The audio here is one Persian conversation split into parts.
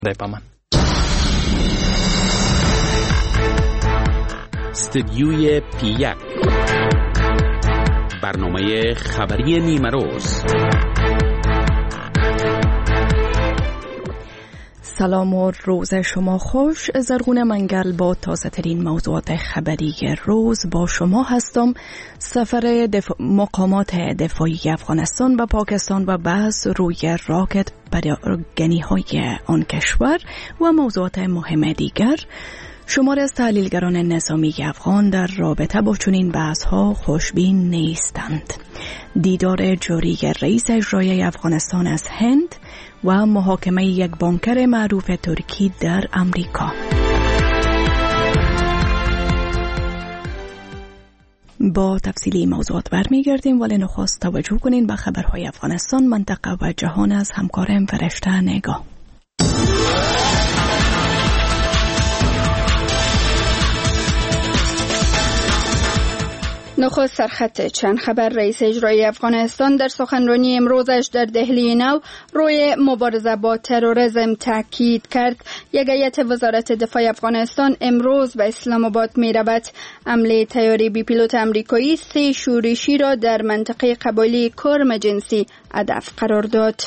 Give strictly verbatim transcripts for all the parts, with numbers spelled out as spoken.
من استدیوی پی یک برنامه خبری نیمه روز. سلام و روز شما خوش. زرغون منگل با تازه ترین موضوعات خبری روز با شما هستم. سفر دف... مقامات دفاعی افغانستان و پاکستان و بحث روی راکت پراگنی های آن کشور و موضوعات مهم دیگر. شماری از تحلیلگران نظامی افغان در رابطه با چنین بحث ها خوشبین نیستند. دیدار جاری رئیس اجرایی افغانستان از هند و محاکمه یک بانکر معروف ترکی در امریکا. با تفصیلی موضوعات برمیگردیم، ولی نخست توجه کنین به خبرهای افغانستان، منطقه و جهان از همکارم فرشته نگاه. نخست سرخط چند خبر. رئیس اجرایی افغانستان در سخنرانی امروزش در دهلی نو روی مبارزه با تروریسم تاکید کرد. یک هیئت وزارت دفاع افغانستان امروز به اسلام آباد می رود. حمله طیاره بی پیلوت امریکایی سه شورشی را در منطقه قبایلی کرم جنسی هدف قرار داد.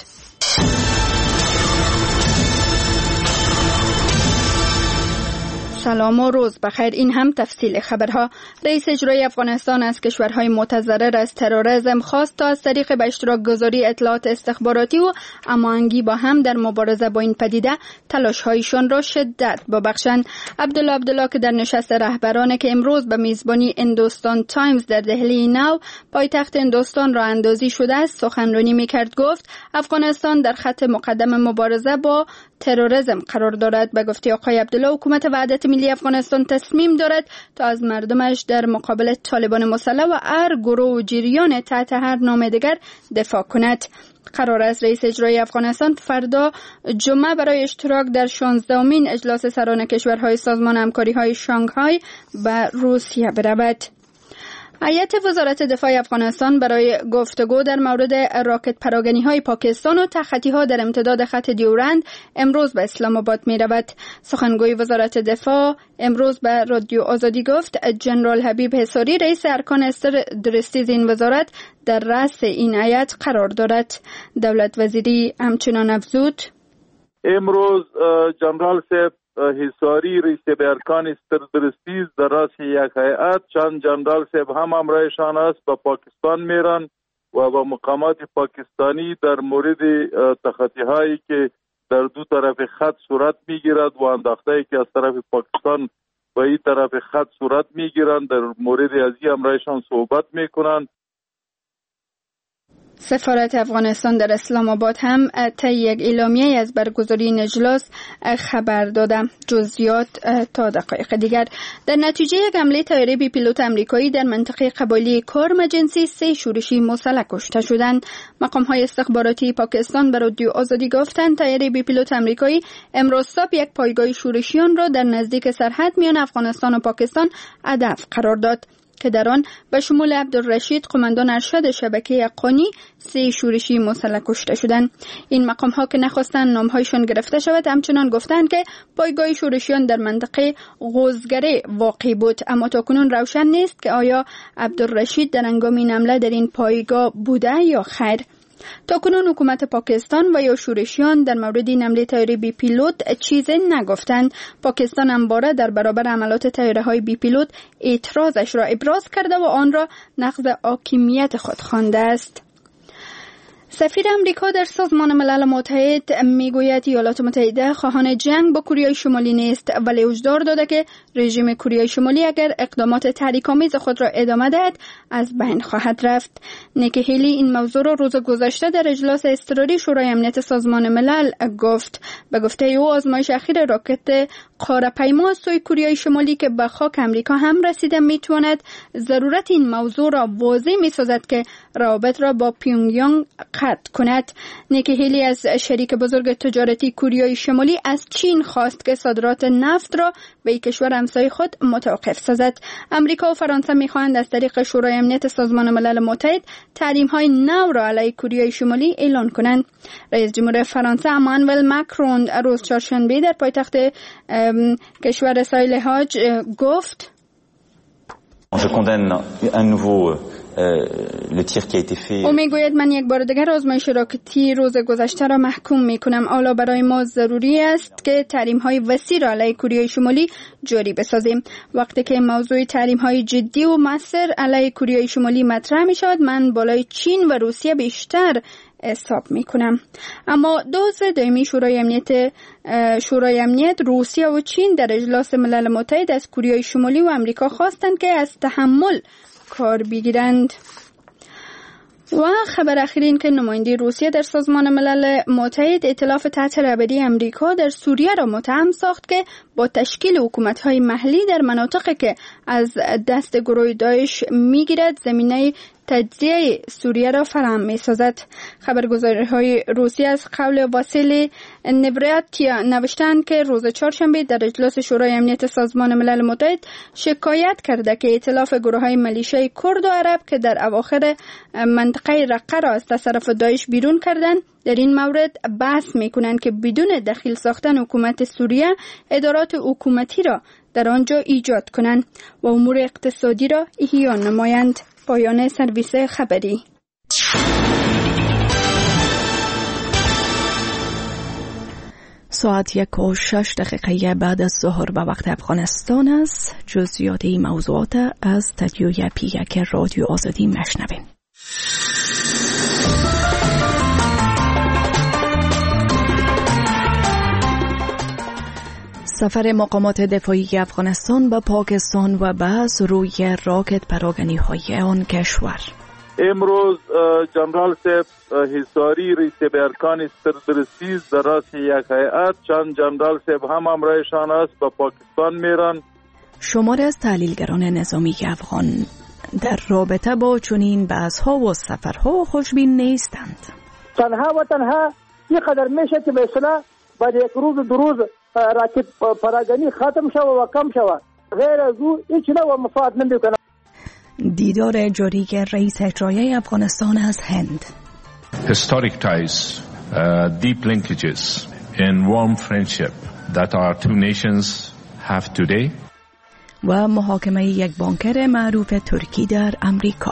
سلام و روز بخیر. این هم تفصیل خبرها. رئیس اجرایی افغانستان از کشورهای متضرر از تروریسم خواست تا از طریق به اشتراک گذاری اطلاعات استخباراتی و هماهنگی با هم در مبارزه با این پدیده تلاش‌هایشان را شدت ببخشند. عبدالله عبدالله که در نشست رهبران که امروز به میزبانی هندوستان تایمز در دهلی نو پایتخت هندوستان راه اندازی شده است سخنرانی می‌کرد، گفت افغانستان در خط مقدم مبارزه با تروریسم قرار دارد. به گفته آقای عبدالله، حکومت وحدت ملی افغانستان تصمیم دارد تا از مردمش در مقابل طالبان مسلح و هر گروه و جریان تحت هر نام دیگر دفاع کند. قرار است رئیس اجرایی افغانستان فردا جمعه برای اشتراک در شانزدهمین اجلاس سران کشورهای سازمان همکاری‌های شانگهای به روسیه برود. هیئت وزارت دفاع افغانستان برای گفتگو در مورد راکت پراگنی‌های پاکستان و تخطی‌ها در امتداد خط دیورند امروز به اسلام آباد می‌رود. سخنگوی وزارت دفاع امروز به رادیو آزادی گفت جنرال حبیب حصاری رئیس ارکان استراتژی این وزارت در رأس این هیئت قرار دارد. دولت وزیری همچنان افزود امروز جنرال صاحب حصاری رئیس ارکان استراتژی در رأس یک هیئت، چند جنرال صاحب هم همراهشان است، به پاکستان میرن و با مقامات پاکستانی در مورد تخطی‌هایی که در دو طرف خط صورت میگیرد و انداخته‌ای که از طرف پاکستان به این طرف خط صورت میگیرند در مورد از این همراهشان صحبت میکنند. سفارت افغانستان در اسلام آباد هم طی یک اعلامیه از برگزاری این اجلاس خبر داده. جزئیات تا دقایق دیگر. در نتیجه یک حمله طیاره بی پیلوت امریکایی در منطقه قبایلی کرم جنسی سه شورشی مسلح کشته شدند. مقام‌های استخباراتی پاکستان به رادیو آزادی گفتند طیاره بی پیلوت امریکایی امروز صبح یک پایگاه شورشیان را در نزدیک سرحد میان افغانستان و پاکستان هدف قرار داد که در آن به شمول عبدالرشید قماندان ارشد شبکه قانی سه شورشی مسلح کشته شدند. این مقام ها که نخواستند نامهایشان گرفته شود همچنان گفتند که پایگاه شورشیان در منطقه غوزگره واقع بود، اما تاکنون روشن نیست که آیا عبدالرشید در هنگام این حمله در این پایگاه بوده یا خیر. تاکنون حکومت پاکستان و یا شورشیان در مورد این حمله طیاره بی پیلوت چیزی نگفتند. پاکستان همواره در برابر حملات طیاره‌های بی پیلوت اعتراضش را ابراز کرده و آن را نقض حاکمیت خود خوانده است. سفیر امریکا در سازمان ملل متحد میگوید ایالات متحده خواهان جنگ با کره شمالی نیست، ولی هشدار داده که رژیم کره شمالی اگر اقدامات تحریک‌آمیز خود را ادامه دهد از بین خواهد رفت. نیکی هیلی این موضوع را روز گذشته در اجلاس اضطراری شورای امنیت سازمان ملل گفت. به گفته او آزمایش اخیر راکت قاره‌پیما از سوی کره شمالی که به خاک امریکا هم رسیده میتواند ضرورت این موضوع را واضح میسازد که روابط را با پیونگیانگ قطع کند. نیکی هیلی از شریک بزرگ تجارتی کره شمالی از چین خواست که صادرات نفت را به کشور همسایه خود متوقف سازد. امریکا و فرانسه میخواهند از طریق شورای امنیت سازمان ملل متحد تحریم های نو را علیه کره شمالی اعلان کنند. رئیس جمهور فرانسه امانوئل ماکرون روز چهارشنبه در پایتخت کشور ساحل حاج گفت Je condamne à nouveau او میگوید من یک بار دیگر آزمایش راکتی روز گذشته را محکوم میکنم. حالا برای ما ضروری است که تحریم های وسیع را علیه کره شمالی جاری بسازیم. وقتی که موضوع تحریم های جدی و مؤثر علیه کره شمالی مطرح می شود من بالای چین و روسیه بیشتر حساب میکنم. اما دو عضو دائمی شورای امنیت شورای امنیت روسیه و چین در اجلاس ملل متحد از کره شمالی و امریکا خواستند که از تحمل کار بگیرند. و خبر اخیر این که نماینده روسیه در سازمان ملل متحد ائتلاف تحت رهبری امریکا در سوریه را متهم ساخت که با تشکیل حکومت‌های محلی در مناطقی که از دست گروه داعش می‌گیرد زمینه تجزیه سوریه را فراهم می‌سازد. خبرگزاری‌های روسیه از قول واسیلی نوراتیا نوشتند که روز چهارشنبه در اجلاس شورای امنیت سازمان ملل متحد شکایت کرده که ائتلاف گروه‌های ملیشیای کرد و عرب که در اواخر منطقه رقه را از تصرف داعش بیرون کردند در این مورد بحث می‌کنند که بدون دخیل ساختن حکومت سوریه ادارات حکومتی را در آنجا ایجاد کنند و امور اقتصادی را احیا نمایند. پایان سرویس خبری. ساعت یک و شش دقیقه بعد از ظهر به وقت افغانستان است. جزئیات این موضوعات از تدیوی پی یک رادیو آزادی مشنویم. سفر مقامات دفاعی افغانستان به پاکستان و بعض روی راکت پراگنی های آن کشور. امروز جنرال صاحب حصاری رئیس ارکان سردرسیز در راس یک هیئت چند جنرال صاحب هم همراهشان است به پاکستان میرن. شماری از تحلیلگران نظامی افغان در رابطه با چنین بحث‌ها و سفرها خوشبین نیستند. تنها و تنها اینقدر میشه که به اصطلاح بعد یک روز دو روز راکت پراگنی ختم شوه و کم شوه، غیر از او هیچ نوع مفاد نمیکنه. دیدار جاری رئیس اجرایی افغانستان از هند. Historic ties, uh, deep linkages and warm friendship that our two nations have today. و محاکمه یک بانکر معروف ترکی در امریکا.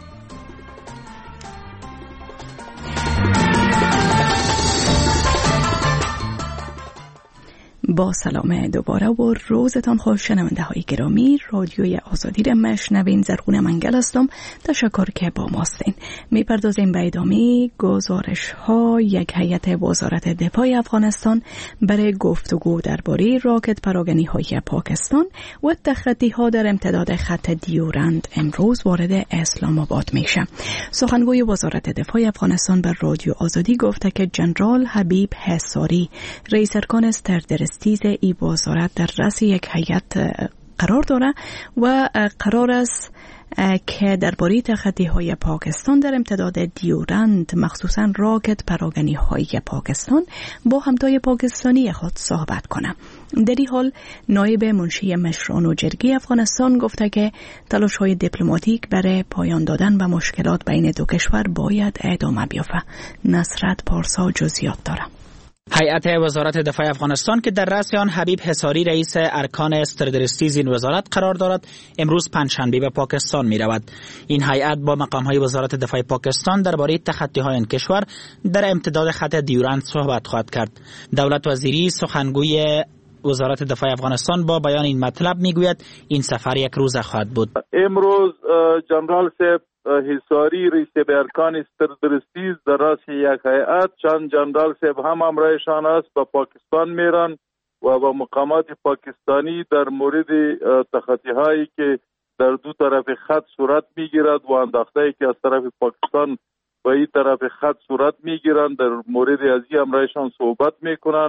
با سلام دوباره و روزتان خوش شنونده های گرامی. رادیوی آزادی را مشنوین. زرغون منگل هستم. تشکر که با ماستین. میپردازیم به ادامه گزارش ها. یک هیئت وزارت دفاع افغانستان برای گفتگو درباره راکت پراگنی های پاکستان و تخطی ها در امتداد خط دیورند امروز وارد اسلام آباد میشه. سخنگوی وزارت دفاع افغانستان بر رادیو آزادی گفته که جنرال حبیب حصاری رئیس ارکان سردرستی تیز ای وزارت در رأس یک هیئت قرار داره و قرار است که درباره تخطی های پاکستان در امتداد دیورند مخصوصا راکت پراگنی های پاکستان با همتای پاکستانی خود صحبت کنه. در این حال نایب منشی مشران و جرگه افغانستان گفته که تلاش های دیپلماتیک برای پایان دادن به مشکلات بین دو کشور باید ادامه بیافته. نصرت پارسا جزئیات داره. هیئت وزارت دفاع افغانستان که در رأس آن حبیب حصاری رئیس ارکان استردرستیز این وزارت قرار دارد امروز پنجشنبه به پاکستان می رود. این هیئت با مقام‌های وزارت دفاع پاکستان درباره تخطی‌های این کشور در امتداد خط دیورند صحبت خواهد کرد. دولت وزیری سخنگوی وزارت دفاع افغانستان با بیان این مطلب میگوید این سفر یک روزه خواهد بود. امروز جنرال صاحب حصاری رئیس ارکان سردرسیز در راس یک هیئت چند جنرال صاحب هم همراهشان است به پاکستان میرن و با مقامات پاکستانی در مورد تخطی هایی که در دو طرف خط صورت میگیرد و انداخته‌ای که از طرف پاکستان و این طرف خط صورت میگیرند در مورد از این همراهشان صحبت میکنند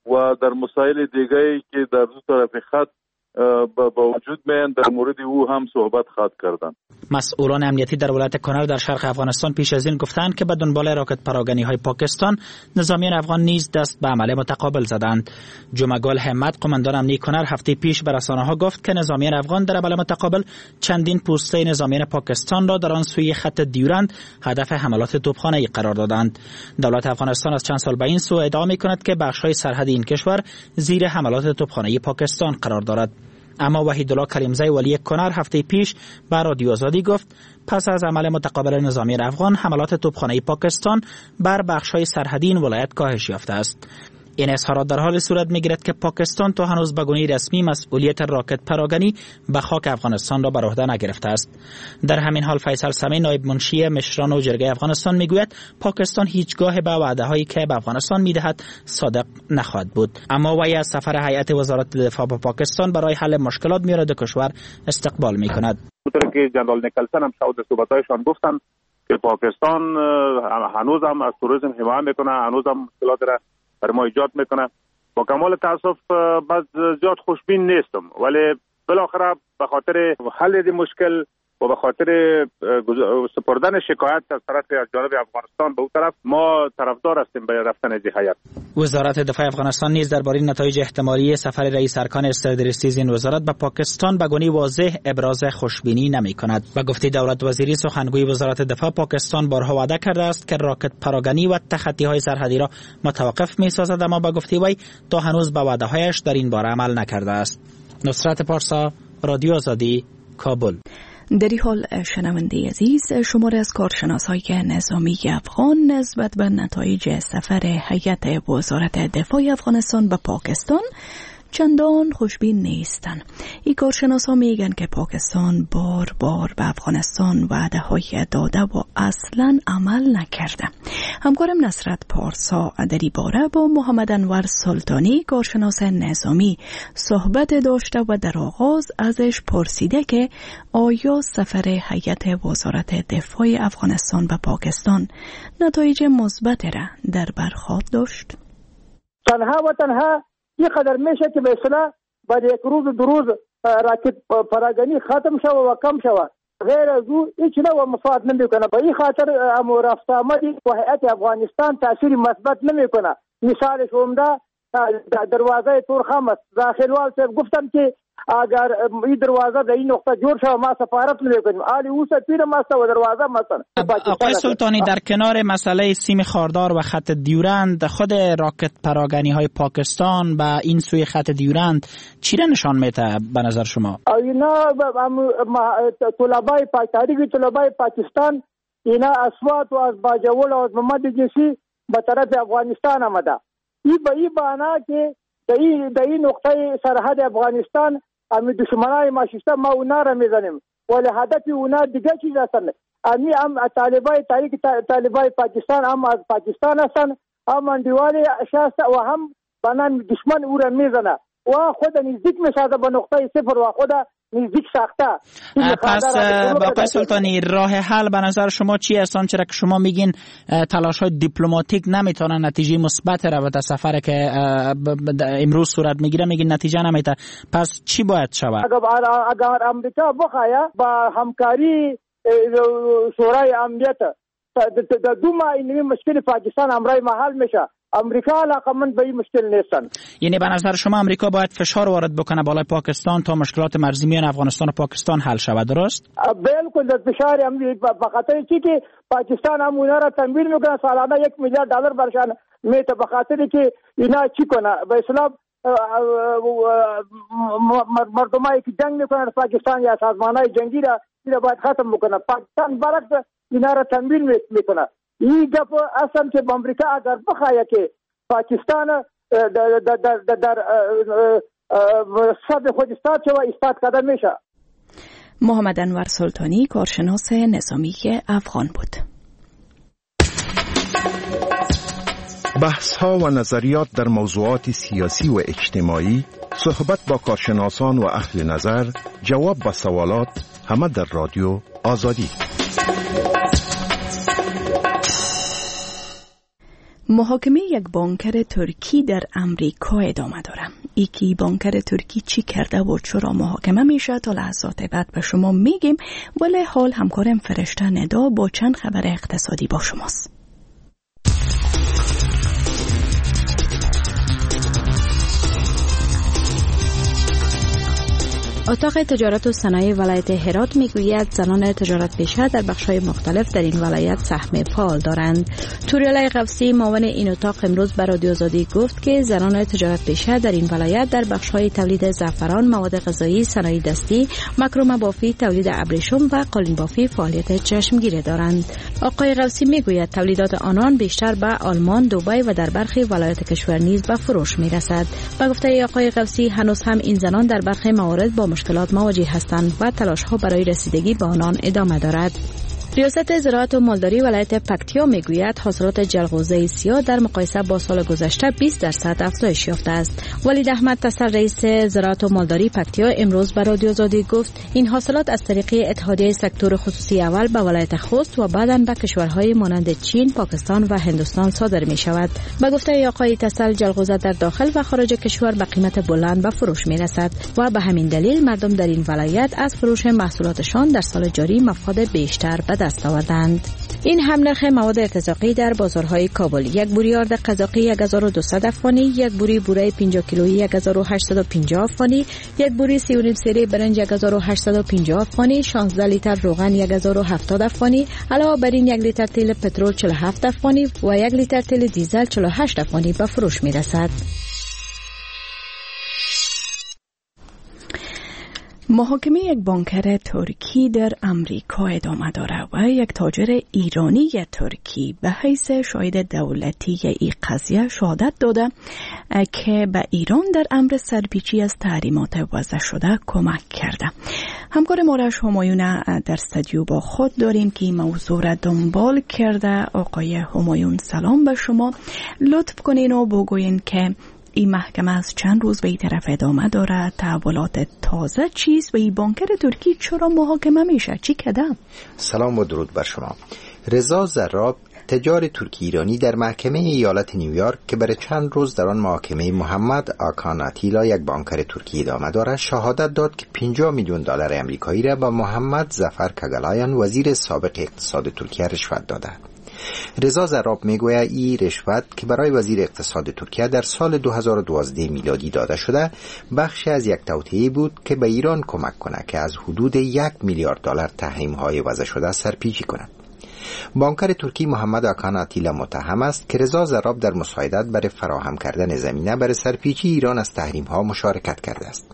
و در مسائل دیگری که در دو طرف خط با وجود میان در مورد او هم صحبت خواهد کردند. مسئولان امنیتی در ولایت کنر در شرق افغانستان پیش از این گفتند که به دنبال راکت پراگنی های پاکستان نظامیان افغان نیز دست به عمل متقابل زدند. جمعگل همت قماندان امنیتی کنر هفته پیش به رسانه ها گفت که نظامیان افغان در عمل متقابل چندین پوسته نظامیان پاکستان را در آن سوی خط دیورند هدف حملات توپخانه‌ای قرار دادند. دولت افغانستان از چند سال به این سو ادعا می‌کند که بخش‌های سرحدی این کشور زیر حملات توپخانه‌ای پاکستان قرار دارد. اما وحیدالله کریمزی ولی کنر هفته پیش به رادیو آزادی گفت پس از عمل متقابل نظامیان افغان حملات توپخانه‌ای پاکستان بر بخش‌های سرحدی این ولایت کاهش یافته است. این اظهارات در حال صورت می‌گیرد که پاکستان تا هنوز به گونه رسمی مسئولیت راکت پراگنی به خاک افغانستان را بر عهده نگرفته است. در همین حال فیصل سمی نایب منشی مشران و جرگه افغانستان میگوید پاکستان هیچگاه به وعده‌هایی که به افغانستان میدهد صادق نخواهد بود. اما وی از سفر هیئت وزارت دفاع به پاکستان برای حل مشکلات میارد کشور استقبال میکند. اونطور که جنرال نیکلسن هم شاید صحبت‌هایشان گفتند که پاکستان هنوز هم از توریسم حمایت میکنه، هنوز هم مشکلات را بر ما ایجاد میکنه. با کمال تاسف بعد زیاد خوشبین نیستم، ولی بالاخره به خاطر حل این مشکل و به خاطر سپردن شکایت از طرف از جانب افغانستان به اون طرف ما طرفدار هستیم به رفتن از هیئت. وزارت دفاع افغانستان نیز درباره نتایج احتمالی سفر رئیس ارکان استرادریستیز این وزارت به پاکستان به گونه واضح ابراز خوشبینی نمی کند. به گفته دولت وزیری سخنگوی وزارت دفاع، پاکستان بارها وعده کرده است که راکت پراگنی و تخطی های سرحدی را متوقف می سازد، اما به گفته وی تا هنوز به وعده هایش در این باره عمل نکرده است. نصرت پارسا، رادیو آزادی، کابل. در این حال شنونده عزیز، شماری از کارشناسای نظامی افغان نسبت به نتایج سفر هیئت وزارت دفاع افغانستان به پاکستان چندان خوشبین نیستن. این کارشناسا میگن که پاکستان بار بار به افغانستان وعده های داده و اصلا عمل نکرده. همکارم نصرت پارسا در این باره با محمد انور سلطانی کارشناس نظامی صحبت داشته و در آغاز ازش پرسیده که آیا سفر هیئت وزارت دفاع افغانستان به پاکستان نتایج مثبت را در بر خواهد داشت؟ تنها و تنها این قدر میشه که به اصطلاح بعد یک روز دو روز راکت پراگنی ختم شوه و کم شوه، غیر از او هیچ نوع مفاد نمیکنه. به این خاطر رفت آمدی و هیئت افغانستان تاثیر مثبت نمیکنه. مثالش عمده دروازه تورخم است. داخلوال صاحب گفتم که اگر این دروازه در این نقطه جور شوه ما سفارت نمیکنیم. آلی او سفیر ماست و دروازه مثلا. آقای سلطانی، در کنار مسئله سیم خاردار و خط دیورند، خود راکت پراگنی های پاکستان به این سوی خط دیورند چی را نشان میده به نظر شما؟ اینا طلبای تحریک طلبای پاکستان اینا اصوات و از باجول و از محمد جنسی به طرف افغانستان آمده. این به این بنا که در این نقطه سرحد افغانستان امی دشمنای ما شیسته ما اونا را میزنیم، ولی هدف اونا دیگه چیز هستن. امی هم طالبای تحریک طالبای پاکستان هم از پاکستان هستن، هم اندیوال شاست و هم بنان دشمن او را میزنه و خود نزدیک میسازه به نقطه صفر و خود نزدیک ساخته. پس آقای سلطانی، راه حل به نظر شما چی است؟ چرا که شما میگین تلاش های دیپلماتیک نمیتونن نتیجه مثبت را به سفر که امروز صورت میگیره میگین نتیجه نمیده، پس چی باید شود؟ اگر امریکا بخواه با همکاری شورای امنیت در دو ماه این مشکل پاکستان امرای محل میشه، امریکا علاقمند به این مشکل نیستن. یعنی به نظر شما امریکا باید فشار وارد بکنه بالای پاکستان تا مشکلات مرزی میان افغانستان و پاکستان حل شود، درست؟ بالکل. در فشار امریکا به خاطر چی که پاکستان هم اونا را تمویل میکنه، سالانه یک میلیارد دلار برشان میته، به خاطر که اینا چی کنه به اصطلاح مردمایی که جنگ میکنن پاکستان یا سازمانهای جنگی را اینا باید ختم بکنه. پاکستان برعکس اینا را تمویل میکنه. این گپ اصلا که امریکا اگر بخواه که پاکستان در در در در صد خود استاد شوه استاد قدم میشه. محمد انور سلطانی کارشناس نظامی افغان بود. بحث ها و نظریات در موضوعات سیاسی و اجتماعی، صحبت با کارشناسان و اهل نظر، جواب به سوالات، همه در رادیو آزادی. محاکمه یک بانکر ترکی در امریکا ادامه داره. یکی بانکر ترکی چی کرده و چرا محاکمه میشه تا لحظات بعد به شما میگیم، ولی حال همکارم فرشته ندا با چند خبر اقتصادی با شماست. اتاق تجارت و صنایع ولایت هرات میگوید زنان تجارت پیشه در بخش‌های مختلف در این ولایت سهم فعال دارند. توریالا قوسی معاون این اتاق امروز به رادیو آزادی گفت که زنان تجارت پیشه در این ولایت در بخش‌های تولید زعفران، مواد غذایی، صنایع دستی، مکرم بافی، تولید ابریشم و قالین بافی فعالیت چشمگیری دارند. آقای قوسی میگوید تولیدات آنان بیشتر به آلمان، دبی و در برخی ولایات کشور نیز به فروش میرسد. به گفته آقای قوسی هنوز هم این زنان در برخی موارد با مشکلات مواجه هستند و تلاش‌ها برای رسیدگی به آنان ادامه دارد. ریاست زراعت و مالداری ولایت پکتیا میگوید حاصلات جلغوزه سیاه در مقایسه با سال گذشته بیست درصد افزایش یافته است. ولید احمد تسل رئیس زراعت و مالداری پکتیا امروز به رادیو آزادی گفت این حاصلات از طریق اتحادیه سکتور خصوصی اول به ولایت خوست و بعداً به کشورهای مانند چین، پاکستان و هندوستان صادر می شود. به گفته آقای تسل جلغوزه در داخل و خارج کشور به قیمت بلند به فروش می رسد و به همین دلیل مردم در این ولایت از فروش محصولاتشان در سال جاری مفاد بیشتر به دست آوردند. این هم نرخ مواد ارتزاقی در بازارهای کابل: یک بوری آرد قزاقی یک هزار و دویست افغانی، یک بوری بوره پنجاه کیلویی یک هزار و هشتصد و پنجاه افغانی، یک بوری سی و نیم سری برنج یک هزار و هشتصد و پنجاه افغانی، شانزده لیتر روغن یک هزار و هفتاد افغانی، علاوه بر این یک لیتر تیل پترول چهل و هفت افغانی و یک لیتر تیل دیزل چهل و هشت افغانی به فروش می رسد. محاکمه یک بانکر ترکی در امریکا ادامه داره و یک تاجر ایرانی ترکی به حیث شاهد دولتی این قضیه شهادت داده که به ایران در امر سرپیچی از تحریمات وضع شده کمک کرده. همکار مارش همایون در استودیو با خود داریم که این موضوع را دنبال کرده. آقای همایون سلام به شما. لطف کنین و بگوین که این محکمه از چند روز به این طرف ادامه داره، تحولات تازه چیست و این بانکر ترکی چرا محاکمه میشه؟ چی کده؟ سلام و درود بر شما. رضا زراب تجار ترکی ایرانی در محکمه ایالت نیویورک که برای چند روز در آن محاکمه محمد آکان آتیلا یک بانکر ترکی ادامه دارد شهادت داد که پنجاه میلیون دلار آمریکایی را به محمد ظفر کاگالایان وزیر سابق اقتصاد ترکیه رشوت داده. رضا زراب میگوید این رشوت که برای وزیر اقتصاد ترکیه در سال دو هزار و دوازده میلادی داده شده بخشی از یک توطئه بود که به ایران کمک کنه که از حدود یک میلیارد دلار تحریم‌های وضع شده سرپیچی کند. بانکر ترکی محمد آکان آتیلا متهم است که رضا زراب در مساعدت برای فراهم کردن زمینه برای سرپیچی ایران از تحریم‌ها مشارکت کرده است.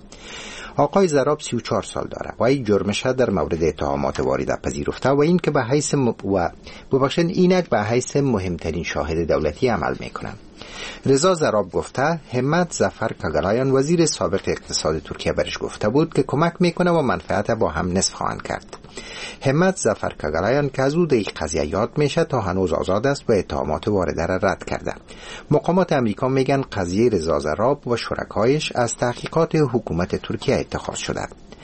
آقای زراب سی و چهار سال داره و این جرمش در مورد اتهامات وارده پذیرفته و این که به حیث م... و ببخشید اینک به حیث مهمترین شاهد دولتی عمل میکنه. رضا زراب گفته همت ظفر کاگالایان وزیر سابق اقتصاد ترکیه برش گفته بود که کمک میکنه و منفعت با هم نصف خواهند کرد. همت ظفر کاگالایان که از او در این قضیه یاد میشه تا هنوز آزاد است و اتهامات وارده را رد کرده. مقامات امریکا میگن قضیه رضا زراب و شرکایش از تحقیقات حکومت ترکیه اتخاذ شده.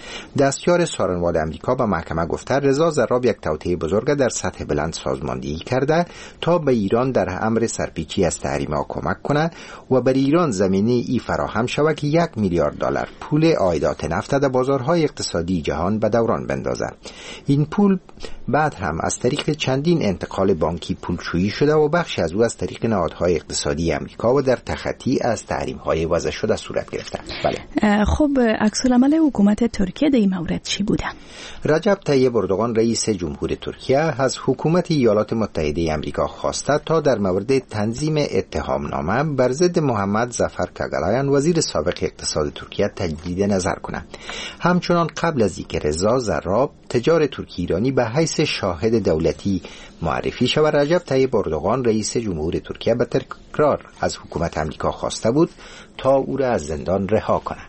دستیار سارنوال امریکا به محکمه گفته رضا زراب یک توطئه بزرگ در سطح بلند سازماندهی کرده تا به ایران در امر سرپیچی از تحریم‌ها کمک کنه و بر ایران زمینه ای فراهم شود که یک میلیارد دلار پول عایدات نفت در بازارهای اقتصادی جهان به دوران بندازه. این پول بعد هم از طریق چندین انتقال بانکی پولشویی شده و بخشی از او از طریق نهادهای اقتصادی امریکا و در تخطی از تحریم‌های وضع شده صورت گرفته. بله. خب عکس العمل حکومت ترکیه در این مورد چی بوده؟ رجب طیب اردوغان رئیس جمهور ترکیه از حکومت ایالات متحده آمریکا خواسته تا در مورد تنظیم اتهامنامه بر ضد محمد ظفر کاگالایان وزیر سابق اقتصاد ترکیه تجدید نظر کنند. همچنان قبل از اینکه رضا زراب تجار ترکی ایرانی به حیث شاهد دولتی معرفی شود، رجب طیب اردوغان رئیس جمهور ترکیه به تکرار از حکومت آمریکا خواسته بود تا او را از زندان رها کند.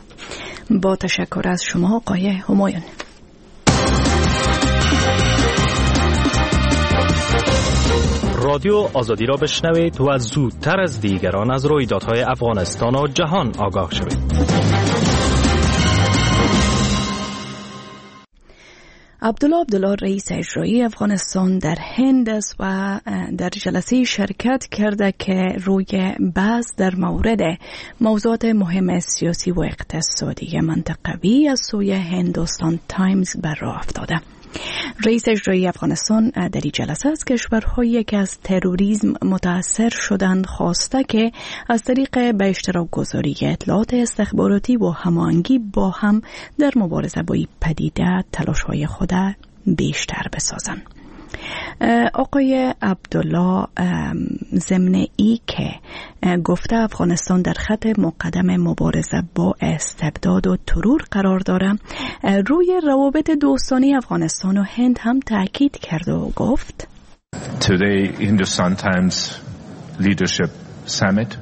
با تشکر از شما آقای همایون. رادیو آزادی را بشنوید و زودتر از دیگران از رویدادهای افغانستان و جهان آگاه شوید. عبدالله عبدالله رئیس اجرایی افغانستان در هند است و در جلسه شرکت کرده که روی بحث در مورد موضوعات مهم سیاسی و اقتصادی منطقوی از سوی هندوستان تایمز بر راه افتاده. رئیس اجرایی افغانستان در این جلسه از کشورهایی که از تروریسم متاثر شدند خواسته که از طریق به اشتراک گذاری اطلاعات استخباراتی و هماهنگی با هم در مبارزه با این پدیده تلاش‌های خود بیشتر بسازند. آقای عبدالله ضمن ای که گفته افغانستان در خط مقدم مبارزه با استبداد و ترور قرار داره، روی روابط دوستانه افغانستان و هند هم تاکید کرد و گفت Today Hindustan Times Leadership Summit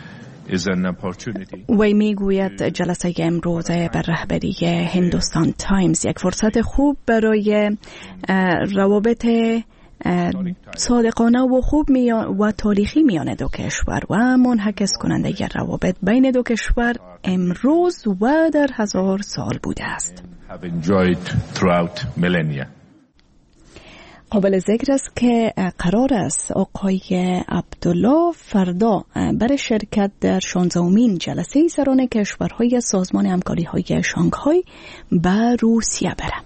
وی میگوید جلسه امروز بر رهبری هندوستان تایمز یک فرصت خوب برای روابط صادقانه و خوب و تاریخی میان دو کشور و منعکس کننده روابط بین دو کشور امروز و در هزار سال بوده است. قابل ذکر است که قرار است آقای عبدالله فردا برای شرکت در شانزدهمین جلسه سران کشورهای سازمان همکاری‌های شانگهای به روسیه بره.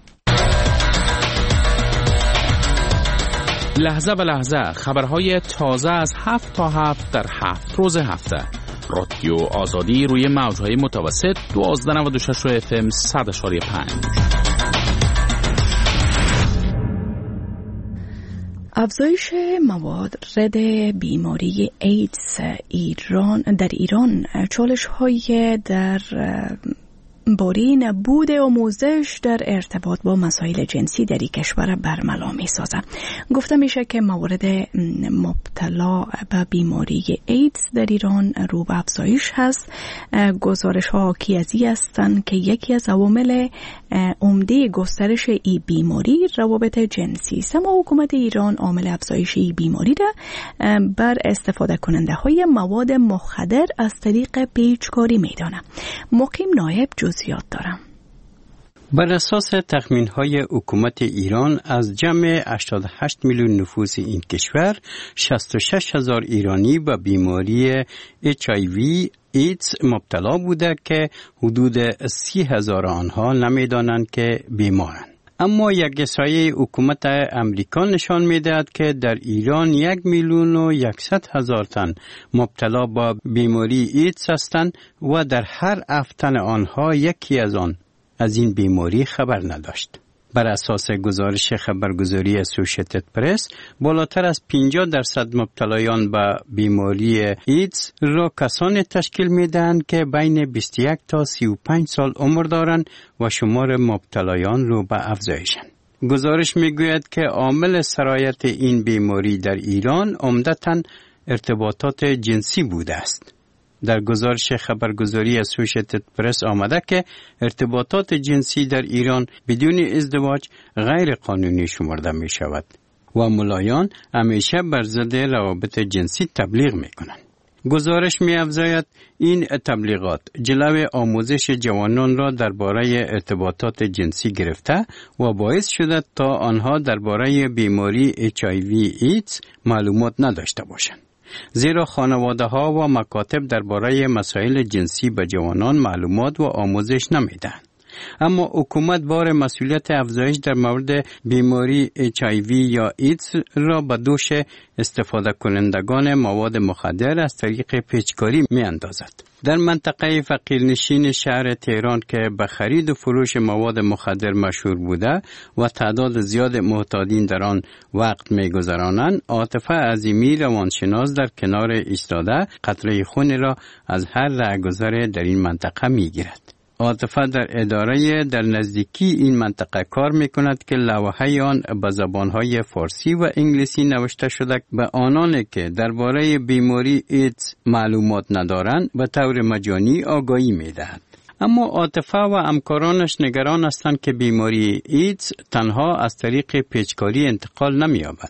لحظه به لحظه خبرهای تازه از هفت تا هفت در هفت روز هفته. رادیو آزادی روی موجهای متوسط دوازده نود و شش اف ام صد اشاری پنج. افزایش موارد بیماری ایدز ایران در ایران چالش‌های در باری نبود آموزش در ارتباط با مسائل جنسی در این کشور برملا می سازد. گفته میشه که موارد مبتلا به بیماری ایدز در ایران رو به افزایش هست. گزارش ها حاکی از این هستند که یکی از عوامل عمده گسترش این بیماری روابط جنسی است، اما حکومت ایران عامل افزایش این بیماری را بر استفاده کننده های مواد مخدر از طریق پیچکاری میدانه. مقیم نایب جزئیات دارم. بر اساس تخمین‌های حکومت ایران از جمع هشتاد و هشت میلیون نفوس این کشور شصت و شش هزار ایرانی با بیماری اچ آی وی ایدز مبتلا بوده که حدود سی هزار آنها نمی‌دانند که بیمارند. اما یک احصایه حکومت امریکا نشان می‌دهد که در ایران یک میلیون و یکصد هزار تن مبتلا با بیماری ایدز هستند و در هر هفت تن آنها یکی از آن از این بیماری خبر نداشت. بر اساس گزارش خبرگزاری اسوشیتد پرس، بالاتر از پنجاه درصد مبتلایان به بیماری ایدز را کسانی تشکیل میدهند که بین بیست و یک تا سی و پنج سال عمر دارند و شمار مبتلایان رو به افزایشند. گزارش میگوید که عامل سرایت این بیماری در ایران عمدتاً ارتباطات جنسی بوده است. در گزارش خبرگزاری اسوشیتد پرس آمده که ارتباطات جنسی در ایران بدون ازدواج غیر قانونی شمرده می شود و ملایان همیشه بر ضد روابط جنسی تبلیغ می کنند. گزارش می افزاید این تبلیغات جلوه آموزش جوانان را درباره ارتباطات جنسی گرفته و باعث شده تا آنها درباره بیماری اچ آی وی ایدز معلومات نداشته باشند. زیرا خانواده ها و مکاتب درباره مسائل جنسی به جوانان معلومات و آموزش نمیدهند. اما حکومت بار مسئولیت افزایش در مورد بیماری اچ آی وی یا ایدز را به دوش استفاده کنندگان مواد مخدر از طریق پیچکاری می اندازد. در منطقه فقیرنشین شهر تهران که به خرید و فروش مواد مخدر مشهور بوده و تعداد زیاد معتادین در آن وقت می گذرانند، عاطفه عظیمی روانشناس در کنار ایستاده قطره خون را از هر رهگذر در این منطقه می گیرد. عاطفه در اداره در نزدیکی این منطقه کار می کند که لوحه آن به زبانهای فارسی و انگلیسی نوشته شده به آنانی که درباره بیماری ایدز معلومات ندارند به طور مجانی آگاهی می دهد. اما عاطفه و همکارانش نگران هستند که بیماری ایدز تنها از طریق پیچکاری انتقال نمی یابد.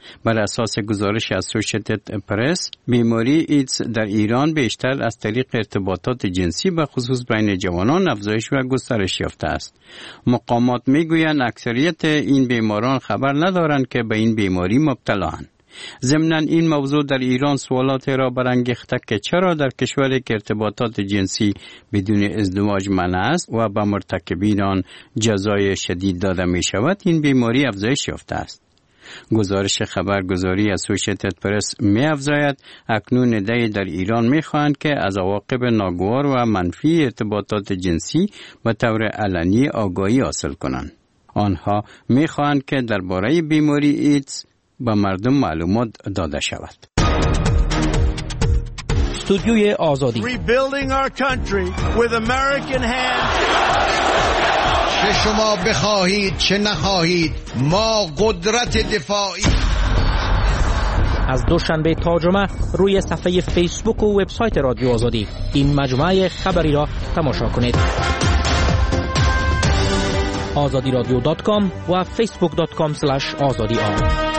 بر اساس گزارش اسوشییتد پرس، بیماری ایدز در ایران بیشتر از طریق ارتباطات جنسی به خصوص بین جوانان افزایش و گسترش یافته است. مقامات میگویند اکثریت این بیماران خبر ندارند که به این بیماری مبتلااند. ضمناً این موضوع در ایران سوالات را برانگیخته که چرا در کشوری که ارتباطات جنسی بدون ازدواج منع است و به مرتکبین آن جزای شدید داده می شود، این بیماری افزایش یافته است. گزارش خبرگزاری اسوشییتد پرس می افزاید اکنون ندای در ایران می خواهند که از عواقب ناگوار و منفی ارتباطات جنسی به طور علنی آگاهی حاصل کنند. آنها می خواهند که درباره بیماری ایدز به مردم معلومات داده شود. استودیوی آزادی Rebuilding our country with American hands. چه شما بخواهید چه نخواهید ما قدرت دفاعی. از دوشنبه تا جمعه روی صفحه فیسبوک و وبسایت رادیو آزادی این مجموعه خبری را تماشا کنید. آزادی رادیو دات کام و فیسبوک دات کام اسلش آزادی آر.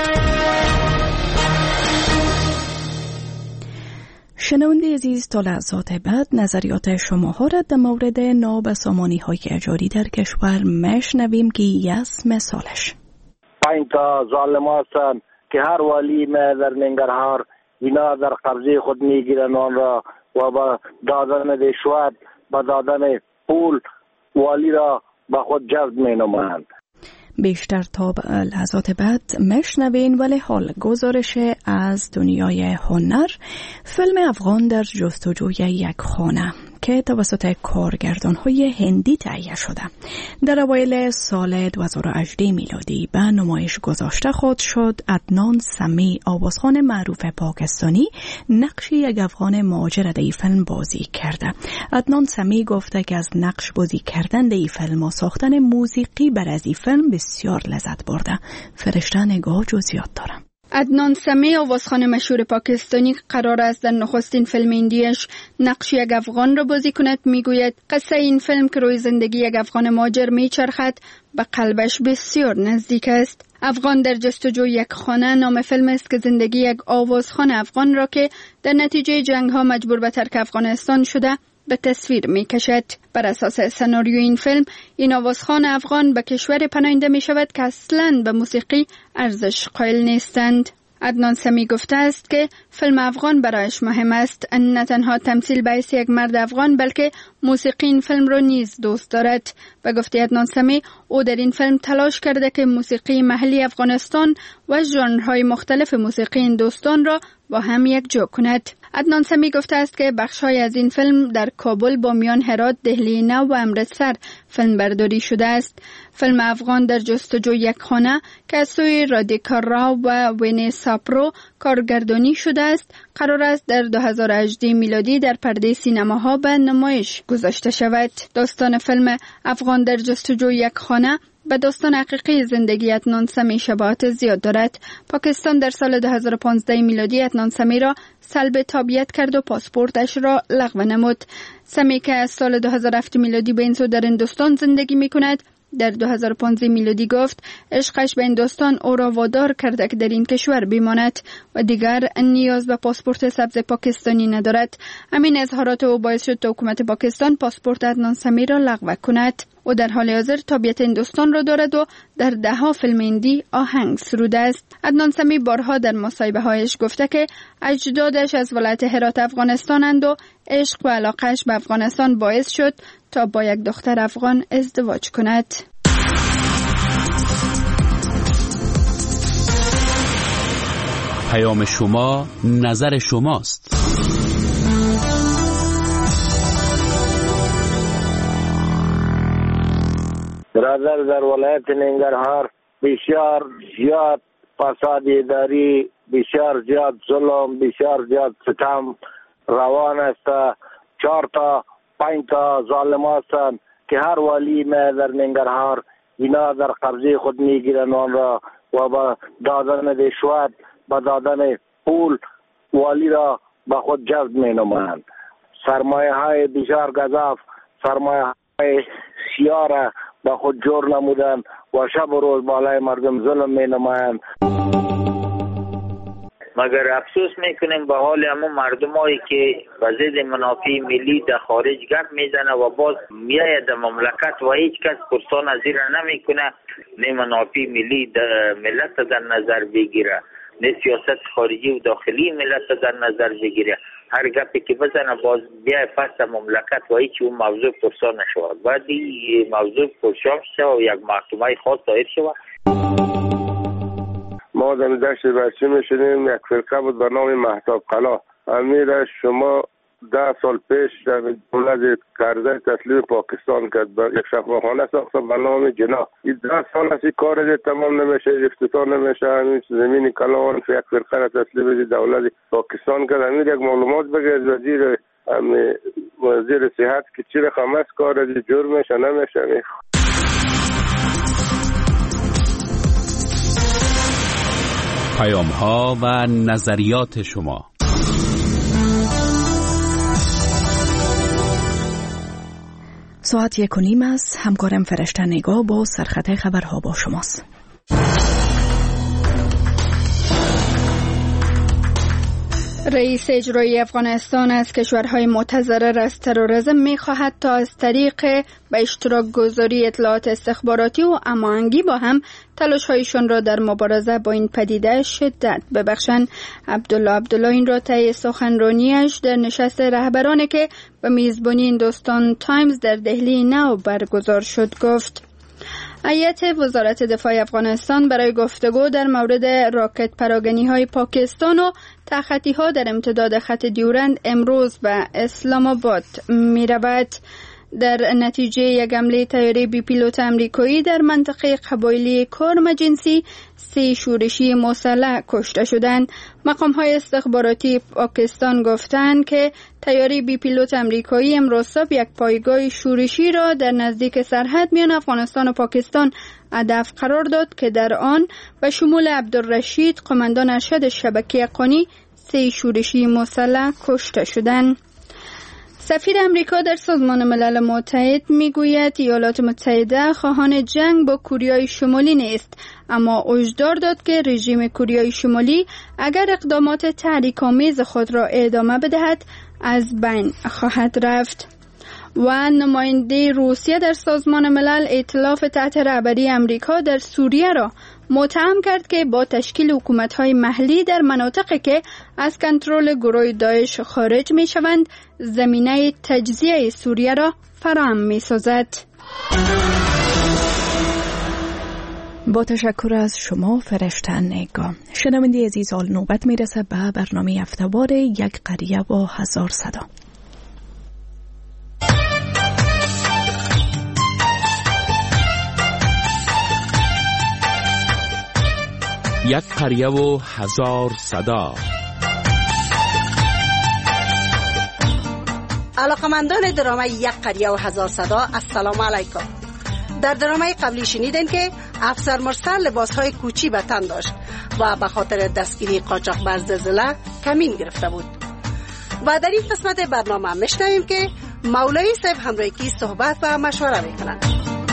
شنونده عزیز، تا لحظات بعد نظریات شما ها را در مورد نابسامانی های اجاری در کشور میشنویم که یک مثالش. پنج تا ظالم هستند که هر والی در ننگرهار اینا در قبضه خود میگیرن آن را و با دادن رشوت با دادن پول والی را با خود جذب می نمایند. بیشتر تا لحظات بعد میشنوین، ولی حال گزارش از دنیای هنر. فیلم افغان در جستجوی یک خانه که توسط کارگردان‌های هندی تهیه شده در اوایل سال دو هزار و هجده میلادی به نمایش گذاشته خود شد. عدنان سمی، آوازخوان معروف پاکستانی، نقش یک افغان مهاجر در این فیلم بازی کرده. عدنان سمی گفته که از نقش بازی کردن در این فیلم و ساختن موسیقی بر از این فیلم بسیار لذت برده. فرشته نگاه جزئیات دارم. عدنان سمی، آوازخوان مشهور پاکستانی، قرار است در نخستین فیلم هندیش نقش یک افغان را بازی کند. میگوید قصه این فیلم که روی زندگی یک افغان مهاجر میچرخد به قلبش بسیار نزدیک است. افغان در جستجوی یک خانه نام فیلم است که زندگی یک آوازخوان افغان را که در نتیجه جنگ ها مجبور به ترک افغانستان شده به تصویر می کشد. بر اساس سناریوی این فیلم، این آوازخوان افغان به کشور پناهنده می شود که اصلاً به موسیقی ارزش قائل نیستند. عدنان سمی گفته است که فیلم افغان برایش مهم است، نه تنها تمثیل به حیث یک مرد افغان بلکه موسیقی این فیلم را نیز دوست دارد. به گفته عدنان سمی، او در این فیلم تلاش کرده که موسیقی محلی افغانستان و ژانرهای مختلف موسیقی هندوستان را با هم یک جا کند. عدنان سمی گفته است که بخش‌های از این فیلم در کابل، بامیان، هرات، دهلی نو و امرتسر فیلم برداری شده است. فیلم افغان در جستجوی یک خانه که از سوی رادیکا راو و وینی ساپرو کارگردانی شده است، قرار است در دو هزار و هجده میلادی در پرده سینماها به نمایش گذاشته شود. داستان فیلم افغان در جستجوی یک خانه به داستان حقیقی زندگی عدنان سمی شباهت زیاد دارد. پاکستان در سال دو هزار و پانزده میلادی عدنان سمی را سلب تابعیت کرد و پاسپورتش را لغو نمود. سمی که از سال دو هزار و هفت میلادی به این سو در هندوستان زندگی می کند، در دو هزار و پانزده میلادی گفت عشقش به هندوستان او را وادار کرده که در این کشور بماند و دیگر نیاز به پاسپورت سبز پاکستانی ندارد. همین اظهارات او باعث شد تا حکومت پاکستان پاسپورت عدنان سمی را لغو کند. او در حال حاضر تابعیت هندوستان را دارد و در ده ها فیلم هندی آهنگ سروده است. عدنان سمی بارها در مصاحبه هایش گفته که اجدادش از ولایت هرات افغانستانند و عشق و علاقهش به افغانستان باعث شد تا با یک دختر افغان ازدواج کند. پیام شما، نظر شماست. برادر، در ولایت ننگرهار بسیار زیاد فساد اداری، بسیار زیاد ظلم، بسیار زیاد ستم روان است. چهار تا پنج تا ظالم هستند که هر والی در ننگرهار اینا در قبضه خود میگیرن آن را و با دادن رشوت با دادن پول والی را با خود جذب می نمایند. سرمایه های بسیار گزاف، سرمایه های سیاه با خود جور نمودن و شب و روز بالای مردم ظلم می نمایند. مگر افسوس میکنیم به حال همه مردمایی که به ضد منافع ملی در خارج گپ میزنه و باز میاید در مملکت و هیچ کس پرسان از این نمیکنه، نه منافع ملی در ملت در نظر بگیره، نه سیاست خارجی و داخلی ملت در نظر بگیره. هر گپی که بزنه باز بیای پس مملکت و هیچ اون موضوع پرسان نشود. بعد این موضوع پرسان شد و یک محکمه خاص دایر شود. ما در دشت بچه میشنیم یک فرقه بود به نام مهتاب قلا. امیر شما ده سال پیش در دولت کرده تسلیم پاکستان کرد، یک شفاخانه ساختن به نام جنا. این ده سال از این کار تمام نمیشه، افتتاح نمیشه. همین زمین کلان یک فرقه را تسلیم دولت پاکستان کرد. امیر یک معلومات بگه از وزیر وزیر صحت که چی رقم است کار از جرمش نمیشه. پیام ها و نظریات شما. ساعت یک و نیم است. همکارم فرشته نگاه با سرخط خبرها با شماست. رئیس اجرایی افغانستان از کشورهای متضرر از تروریسم می‌خواهد تا از طریق به اشتراک گذاری اطلاعات استخباراتی و هماهنگی با هم تلاش‌هایشان را در مبارزه با این پدیده شدت ببخشند. عبدالله عبدالله این را طی سخنرانیش در نشست رهبرانی که به میزبانی هندوستان تایمز در دهلی نو برگزار شد گفت. هیئت وزارت دفاع افغانستان برای گفتگو در مورد راکت پراگنی‌های پاکستان و تخطی‌ها در امتداد خط دیورند امروز به اسلام آباد می‌رود. در نتیجه یک حمله طیاره بی پیلوت امریکایی در منطقه قبایلی کرمجنسی سه شورشی مسلح کشته شدند. مقام‌های استخباراتی پاکستان گفتند که طیاره بی پیلوت امریکایی امروز صبح یک پایگاه شورشی را در نزدیک سرحد میان افغانستان و پاکستان هدف قرار داد که در آن به شمول عبدالرشید قماندان ارشد شبکه قانی سه شورشی مسلح کشته شدند. سفیر امریکا در سازمان ملل متحد میگوید ایالات متحده خواهان جنگ با کوریای شمالی نیست، اما هشدار داد که رژیم کوریای شمالی اگر اقدامات تحریک‌آمیز خود را ادامه بدهد از بین خواهد رفت. و نماینده روسیه در سازمان ملل ائتلاف تحت رهبری امریکا در سوریه را متهم کرد که با تشکیل حکومت‌های محلی در مناطقی که از کنترل گروه داعش خارج می‌شوند زمینه تجزیه سوریه را فراهم می‌سازد. با تشکر از شما فرشته نگاه. شنونده عزیز، آل نوبت میرسه به برنامه هفته‌وار یک قریه با هزار صدا. یک قریه و هزار صدا. علاقمندان درامه یک قریه و هزار صدا، السلام علیکم. در درامه قبلی شنیدین که افسر مرسل لباسهای کوچی به تن داشت و به خاطر دستگیری قاچاقبر زلزله کمین گرفته بود. و در این قسمت برنامه میشنویم که مولوی صاحب همراه کی صحبت و مشوره میکنند.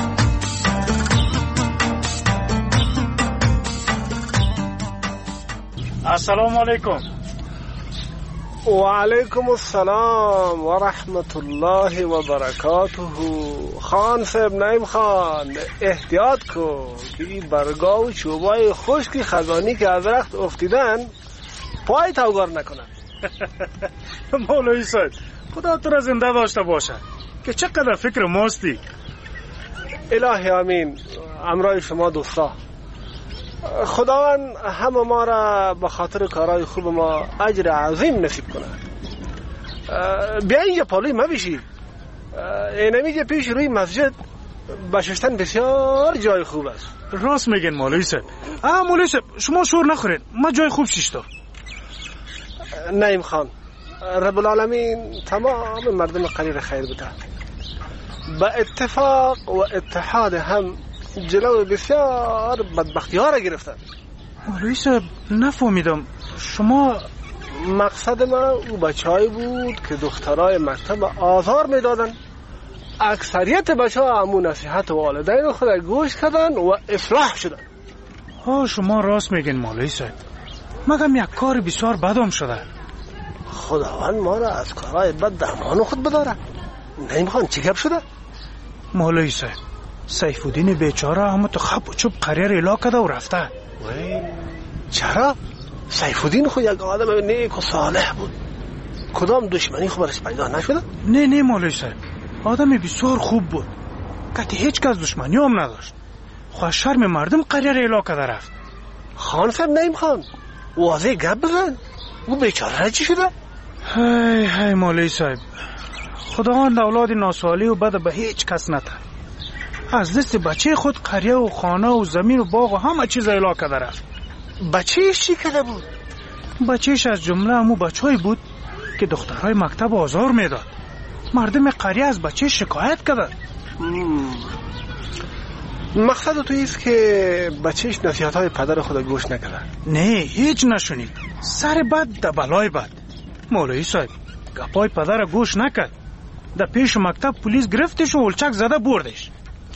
السلام علیکم. و علیکم السلام و رحمت الله و برکاته. خان صاحب نعیم خان، احتیاط کن که این برگا و چوبای خشک خزانی که از درخت افتیدن پای توگار نکنن. مولوی صاحب خدا تو را زنده داشته باشه که چقدر فکر ماستی. الهی آمین. امرای شما دوستا، خداوند همه ما را به خاطر کارهای خوب ما اجر عظیم نصیب کنه. بیا اینجا پالوی ما بشی. اینمیجا پیش روی مسجد بششتن بسیار جای خوب است. راست میگن مولوی صاحب. آه مولوی صاحب شما شور نخورین، ما جای خوب شیشتا. نعیم خان، رب العالمین تمام مردم قریه خیر بده. با اتفاق و اتحاد هم جلو بسیار بدبختی ها را گرفتن. مولوی صاحب نفهمیدم شما. مقصد ما او بچه‌ای بود که دخترای مکتب آزار میدادن. اکثریت بچه ها همون نصیحت والدین خود گوش کردن و اصلاح شدن. ها شما راست میگین مولوی صاحب. مگم یک کار بسیار بدم شده. خداوند ما را از کارهای بد در امان خود بداره. نعیم خان چی گپ شده؟ مولوی صاحب، سیف الدین بیچاره همه تو خب و چوب قریه ریلا کده و رفته. وی چرا؟ سیف الدین خود یک آدم نیک و صالح بود. کدام دشمنی خود برش پیدا نشده؟ نه نه مولوی صاحب، آدم بسیار خوب بود. کتی هیچ کس دشمنی هم نداشت. خواه شرم مردم قریه ریلا کده رفت. خان صاحب نعیم خان واضح گپ بزن. او بیچاره را چی شده؟ های های مولوی صاحب، خداوند اولاد ناسالی و بد به هیچ کس نده. از دست بچه خود قریه و خانه و زمین و باغ و همه چیز ایلا کده رفت. بچهش چی کده بود؟ بچهش از جمله همو بچه‌ای بود که دخترهای مکتب آزار میداد. مردم قریه از بچه شکایت کده. مقصد تو ایست که بچهش نصیحت های پدر خود گوش نکده؟ نه هیچ نشونید. سر بد ده بلای بد. مولوی صاحب گپای پدر گوش نکرد. در پیش مکتب پلیس گرفتش و ولچک زده بردش.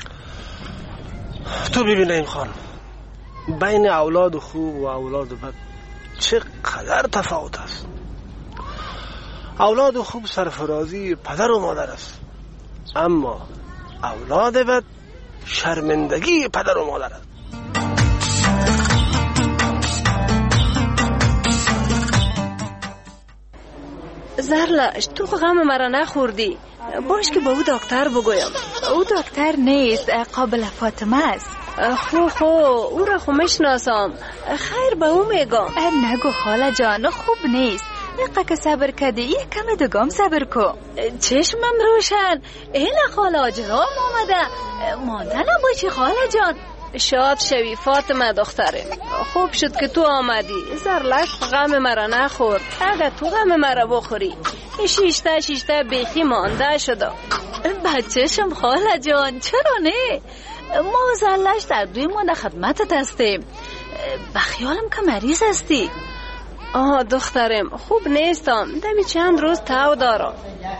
تو ببین نعیم خان، بین اولاد خوب و اولاد بد چقدر تفاوت است. اولاد خوب سرفرازی پدر و مادر است، اما اولاد بد شرمندگی پدر و مادر است. زرلش تو غم مرا نخوردی. باش که با او دکتر بگویم. او دکتر نیست، قابل فاطمه است. خو خو او را خو میشناسم. خیر به او میگم. نگو خاله جان، خوب نیست. دقیقه که صبر کردی یک کم دوگام صبر کو. چشمم روشن. این خاله اجرام آمده. مانده نباشی خاله جان. شاد شوی فاطمه دختره. خوب شد که تو آمدی. زرلش غم مرا نخورد. اگر تو غم مرا بخوری شیشته شیشته بیخی مانده شده. بچهشم خاله جان، چرا نه؟ ما زرلش در دوی مانده خدمتت هستیم. بخیالم که مریض هستی. آه دخترم خوب نیستم. دمی چند روز تاو دارم.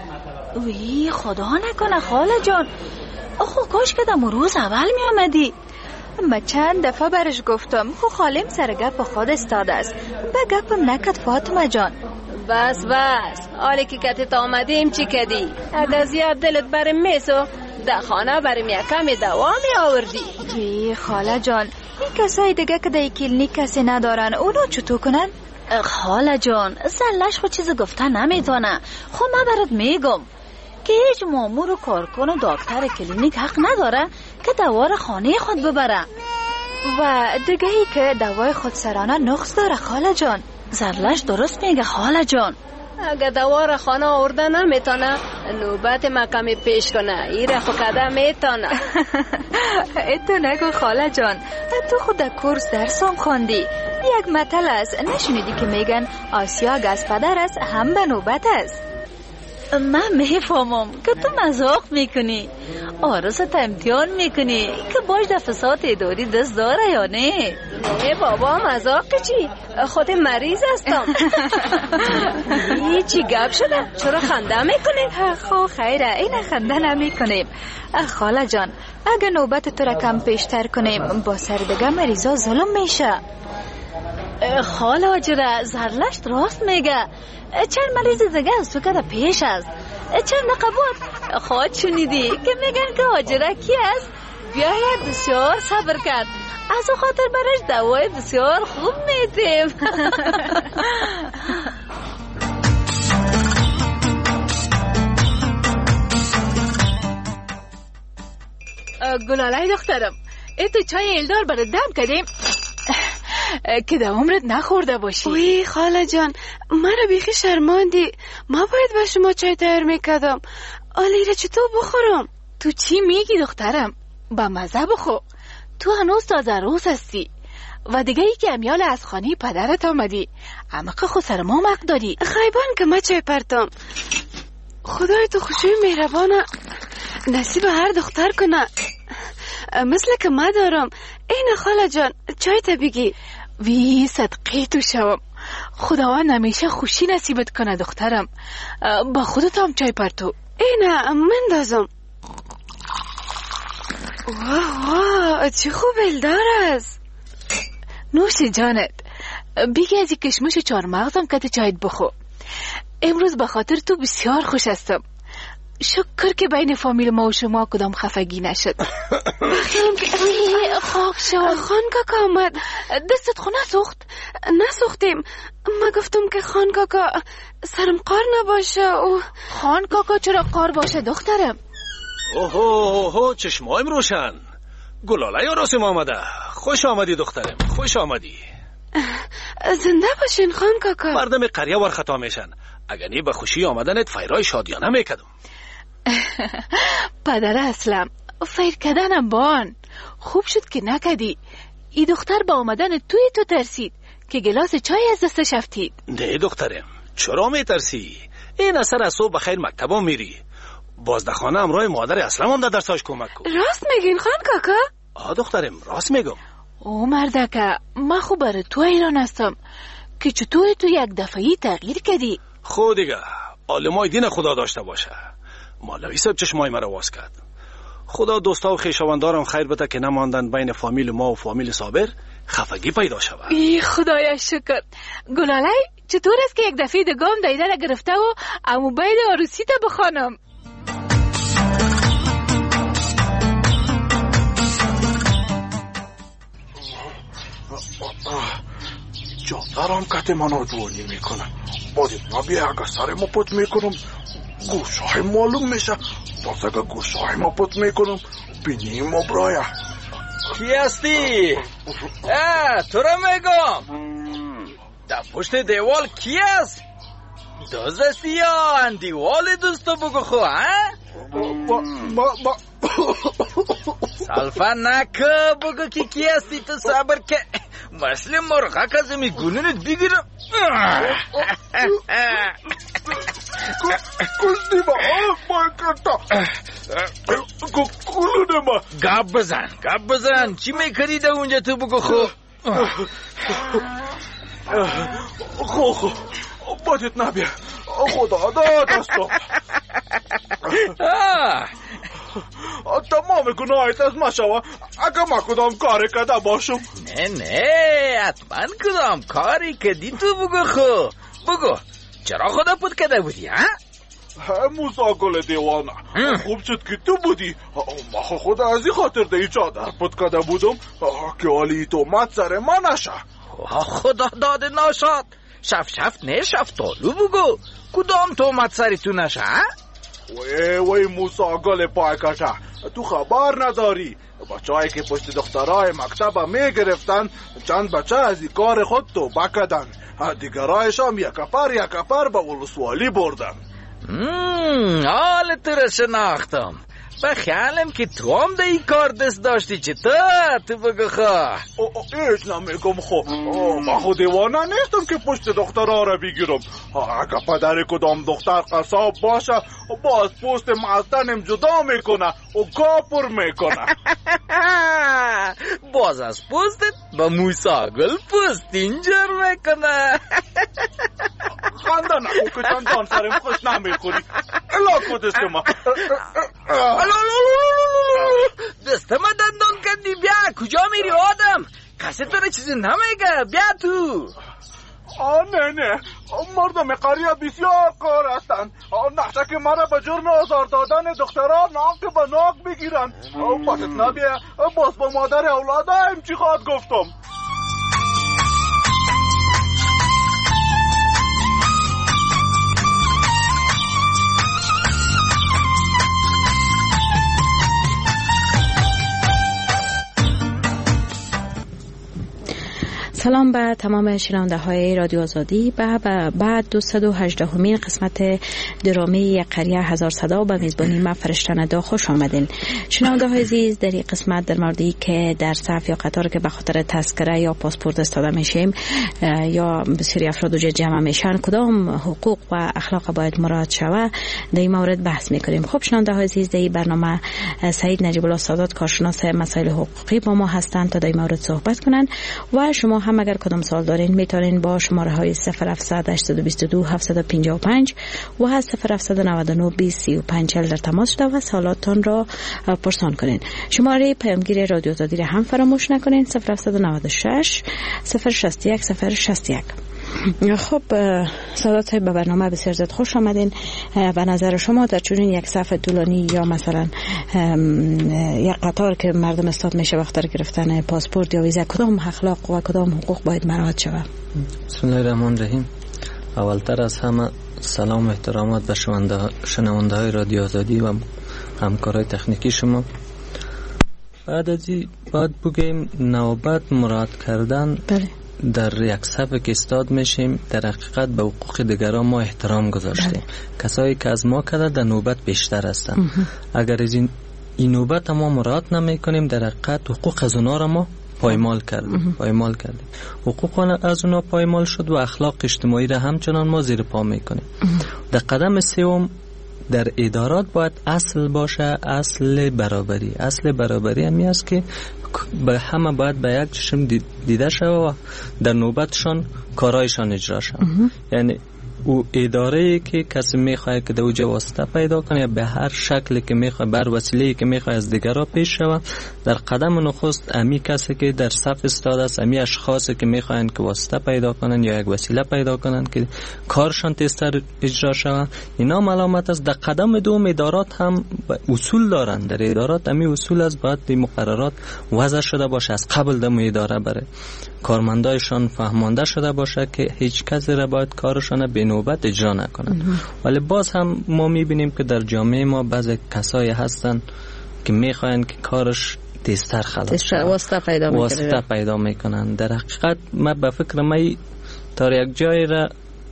وی خدا نکنه خاله جان. آخو کاش که دم روز اول می آمدی. من چند دفعه برش گفتم خو خالم سر گپ خود استاده است. به گپم نکد فاطمه جان. بس بس حالی که کتت آمدیم چی کدی؟ اگر زیاد دلت بریم میسو در خانه بریم یکمی دوا می آوردی. وی خاله جان، این کسای دیگه که در کلینیک کسی ندارن اونو چطور کنن؟ خاله جان زلش خود چیز گفته نمیتونه. خب من برات میگم که هیچ مامور و کارکن و دکتر کلینیک حق نداره که دوار خانه خود ببره. و دیگه ای که دوای خود سرانه نقص داره خاله جان. زرلش درست میگه خاله جان. اگه دوار خانه آورده نمیتونه نوبت مکمی پیش کنه. ایره خو کده میتونه. ایتو نگو خاله جان، تو خود در کورس درسام خوندی. یک متل است، نشنیدی که میگن آسیا گز پدر است هم به نوبت است. من میفهمم که تو مذاق میکنی، آرزت امتحان میکنی که باش در فساد اداری دست داره یا نه؟ نه بابا مذاق چی؟ خود مریض هستم. چی گپ شده؟ چرا خنده میکنی؟ خو خیره این خنده نمیکنیم. خاله جان اگه نوبت تو را کم پیشتر کنیم با سر دیگه مریضا ظلم میشه. خاله اجره زرلش راست میگه. چند مریض دیگه از تو که پیش است. چند نقبات خواهد شنیدی که میگن که اجره کی است؟ بیاید بسیار صبر کرد، از او خاطر برش دوای بسیار خوب میدیم. گلاله دخترم ای تو چای ایلدار برای دم کردیم که در عمرت نخورده باشی. وی خاله جان مرا بیخی شرماندی. ما باید با شما چای تیار میکردم. آلی را چطور بخورم؟ تو چی میگی دخترم؟ با مزه بخو. تو هنوز تازه روز هستی و دیگه ای که امیال از خانه پدرت آمدی. اما که خود سر ما مق داری. خیبان که ما چای پرتم. خدای تو خوشوی مهربانه نصیب هر دختر کنه مثل که ما دارم. این خاله جان چای تا بگی. وی صدقه تو شوم. خداوند همیشه خوشی نصیبت کنه دخترم. با خودت هم چای پرتو. اینه من دازم. واه واه چه خوب الدار است. نوش جانت. بیگه از کشمش چهار مغزم که چایت بخو. امروز به خاطر تو بسیار خوش هستم. شکر که بین فامیل ما و شما کدام خفگی نشد. بخیرم که خاک شد. خان کاکا آمد. دستت خو نسوخت؟ نسوختیم. ما گفتم که خان کاکا سرم قار نباشه و خان کاکا چرا قار باشه دخترم؟ اوه اوه اوه چشمایم روشن. گلاله یا راسم آمده. خوش آمدی دخترم، خوش آمدی. زنده باشین خان کاکا. مردم قریه ور خطا میشن. اگر نی به خوشی آمدنت فیرای شادیانه میکدم. پدر اسلم فیر کردنم بان خوب شد که نکدی. ای دختر با آمدن توی تو ترسید که گلاس چای از دستش افتید. نه دخترم چرا میترسی؟ این اثر از صبح بخیر مکتبا میری. بازدخانه همراه مادر اسلم هم در درساش کمک کن. راست میگین خان کاکا؟ آه دخترم راست میگم. او مردکه ما خوب برای تو ایران هستم که چطور تو یک دفعی تغییر کردی. خود دیگه عالمای دین خدا داشته باشه. مولوی صاحب چشمای مرا واز کرد. خدا دوستا و خویشاوندارم خیر بده که نماندن بین فامیل ما و فامیل صابر خفگی پیدا شود. ای خدایا شکر. گلاله چطور است که یک دفعه دگام دایده را گرفته و امو باید عروسی تا بخوانم؟ جادرم کت منو دوانی میکنن. باید نبیه اگر سر ما پت میکنم گوشه های معلوم میشه. باز اگر گوشه های ما پت میکنم بینیم ما برایه. کی هستی؟ اه تو را میگم در پشت دیوال کی هست؟ دوست هستی یا اندیوال دوستو بگو خو ها؟ با با با سالفه نکه بگو که کی هستی تو صبر که مثل مرغه کزمی گلونت بگیرم. کشتی با آفای کرتا گلونه ما. گب بزن گب بزن چی میکردی در اونجا تو بگو خو. خو خو باید نبیه خدا داد استو. تمام گناهیت از ما شوه اگه ما کدام کاری کده باشم. نه نه حتما کدام کاری کدی تو بگو خو. بگو چرا خدا پود کده بودی ها؟ موسا گل دیوانه خوب شد که تو بودی. ما خدا از این خاطر ده چادر پود کده بودم که حالی تو مد سر ما نشه. خدا داده ناشد. شف شف نه شفتالو بگو کدام تو مد سری تو نشه. وی وی موسا گل پای کشه تو خبر نداری بچه هایی که پشت دخترهای مکتب می گرفتن چند بچه از این کار خود تو بکدن. دیگرایش هم یک کفر یک کفر به ولسوالی بردن. حال تو را شناختم. به خیالم که تو هم ده ای کار دست داشتی. چطور تو بگو خواه؟ ایش نمیگم خو. من خود دیوانه نیستم که پشت دخترها را بگیرم. اگه پدر کدام دختر قصاب باشه باز پوست مستنم جدا میکنه و کاپر میکنه. باز از پوستت با موسا گل پوست اینجور میکنه. خنده نکن که چندان سرم خوش نمیخوری. الا کدست ما دست ما دندان کردی. بیا کجا میری آدم؟ کسی تو را چیزی نمیگه. بیا تو. آه نه نه مردم قریه بسیار کار هستن. نقشه که مرا به جرم آزار دادن دختران ناک به ناک بگیرن. پاتت نبیه باز با مادر اولادایم چی خواهد گفتم. سلام به تمام شنونده های رادیو آزادی. و بعد دویست و هجدهمین قسمت درامی قریه هزار صدا به میزبانی ما فرشته ندا خوش آمدین. شنونده های عزیز در این قسمت در موردی که در صف یا قطار که به خاطر تذکره یا پاسپورت استاده میشیم یا بسیاری افراد جمع میشن کدام حقوق و اخلاق باید مراعات شود در این مورد بحث میکنیم. خب شنونده های عزیز در این برنامه سعید نجیب الله سادات کارشناس مسائل حقوقی با ما هستند تا در این مورد صحبت کنند و شما هم اگر کدام سوال دارین میتونین با شماره های صفر هفتصد هشتصد و بیست و دو هفتصد و پنجاه و پنج و صفر هفتصد و نود و نه بیست سی و پنج چهل در تماس شده و سوالاتتان را پرسان کنین. شماره پیامگیر رادیو آزادی را هم فراموش نکنین، صفر هفتصد و نود و شش صفر شصت و یک صفر شصت و یک. خب سادات صاحب، به برنامه بسیار زیاد خوش آمدین. به نظر شما در چنین یک صف طولانی یا مثلا یک قطار که مردم استاد میشه وقت در گرفتن پاسپورت یا ویزا، کدام اخلاق و کدام حقوق باید مراعات شود؟ بسم الله الرحمن الرحیم. اولتر از همه سلام و احترامات به شنونده های رادیو آزادی و همکارای تکنیکی شما. بعد از این باید بگیم نوبت مراعات کردن. بله. در یک صف که استاد میشیم در حقیقت به حقوق دیگران ما احترام گذاشتیم. بله. کسایی که از ما کرده در نوبت بیشتر هستن. اگر از این, این نوبت ما مراعات نمی کنیم در حقیقت حقوق از اونا را ما پایمال کردیم. پایمال کردیم. حقوق از اونا پایمال شد و اخلاق اجتماعی را همچنان ما زیر پا میکنیم. در قدم سوم در ادارات باید اصل باشه، اصل برابری. اصل برابری همی است که به همه باید به یک چشم دیده شود و در نوبتشان کارایشان اجرا شود. یعنی او اداره که کسی میخواد که در اوجه واسطه پیدا کنه یا به هر شکلی که میخواد بر وسیله‌ای که میخواد از دیگران پیش شود، در قدم نخست امی کسی که در صف استاده است، امی اشخاصی که میخواین که واسطه پیدا کنن یا یک وسیله پیدا کنن که کارشان تیزتر اجرا شود، اینا علامت است. در قدم دوم ادارات هم اصول دارن. در ادارات امی اصول از باید دی مقررات وضع شده باشه، از قبل دم اداره بره کارمندایشان فهمانده شده باشه که هیچ کسی را باید کارشان به نوبت اجرا نکنند. ولی باز هم ما میبینیم که در جامعه ما بعضی کسایی هستن که میخواین که کارش تیزتر خلاص شه، واسطه پیدا میکنن واسطه پیدا میکنن. در حقیقت ما به فکر ما تا یک جای را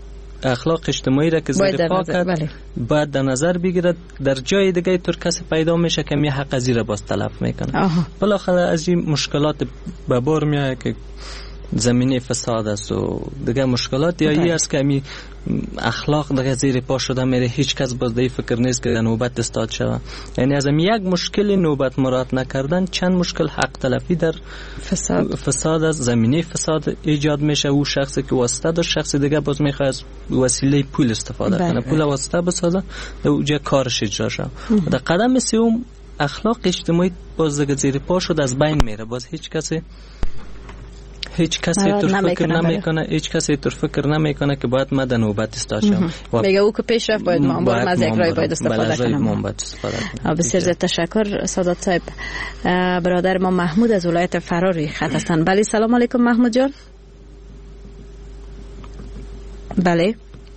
اخلاق اجتماعی را که زیر پا کرد باید در نظر بگیرد، در جای دیگه تر کسی پیدا میشه که می حق ازی را باز طلب میکنه. بالاخره از این مشکلات به بار میاد که زمینه فساد است و دیگه مشکلات یا ای است که می اخلاق دیگه زیر پا شده میره، هیچ کس باز دی فکر نیست که نوبت استاد شود. یعنی از یک مشکل نوبت مراعات نکردن چند مشکل حق تلفی در فساد فساد از زمینه فساد ایجاد میشه. او شخصی که واسطه داشت شخص دیگه باز میخواد از وسیله پول استفاده بله. کنه، پول واسطه بسازه در اونجا کارش اجرا شه. در قدم سوم اخلاق اجتماعی باز دیگه زیر پا شد، از بین میره. باز هیچ کسی هیچ کسی تر فکر نمیکنه هیچ کسی تر فکر نمیکنه که باید من در نوبت استاد شم. میگه او که پیش رفت باید ما باید از یک راه باید استفاده کنم. بسیار زیاد تشکر سادات صاحب. برادر ما محمود از ولایت فراری خط هستند. بله سلام علیکم محمود جان. بله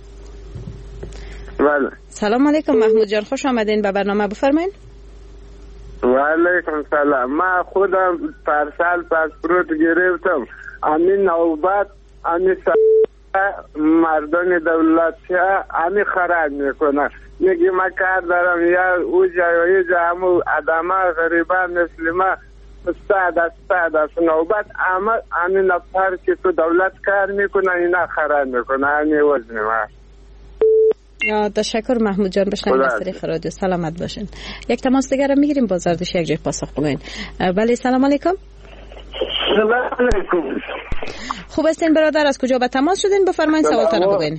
بله سلام علیکم محمود جان، خوش آمدین به برنامه. بفرمایید. و علیکم سلام. من خودم پارسال پاسپورت گرفتم. همین نوبت همین مردان دولت همین خراب میکنن. میگی من کار دارم یا او جایی جا همو آدم غریبان مثل ما استاد استاد است نوبت اما همین نفر که تو دولت کار میکنن اینا خراب میکنن. همین وزن ما. یا تشکر محمود جان، بشنوید از طریق رادیو. سلامت باشین. یک تماس دیگر رو میگیریم با زردش یک جای پاسخ بگوین. بله سلام علیکم. سلام علیکم. خوب هستین برادر؟ از کجا به تماس شدین؟ بفرمایید سوالتون رو بگوین.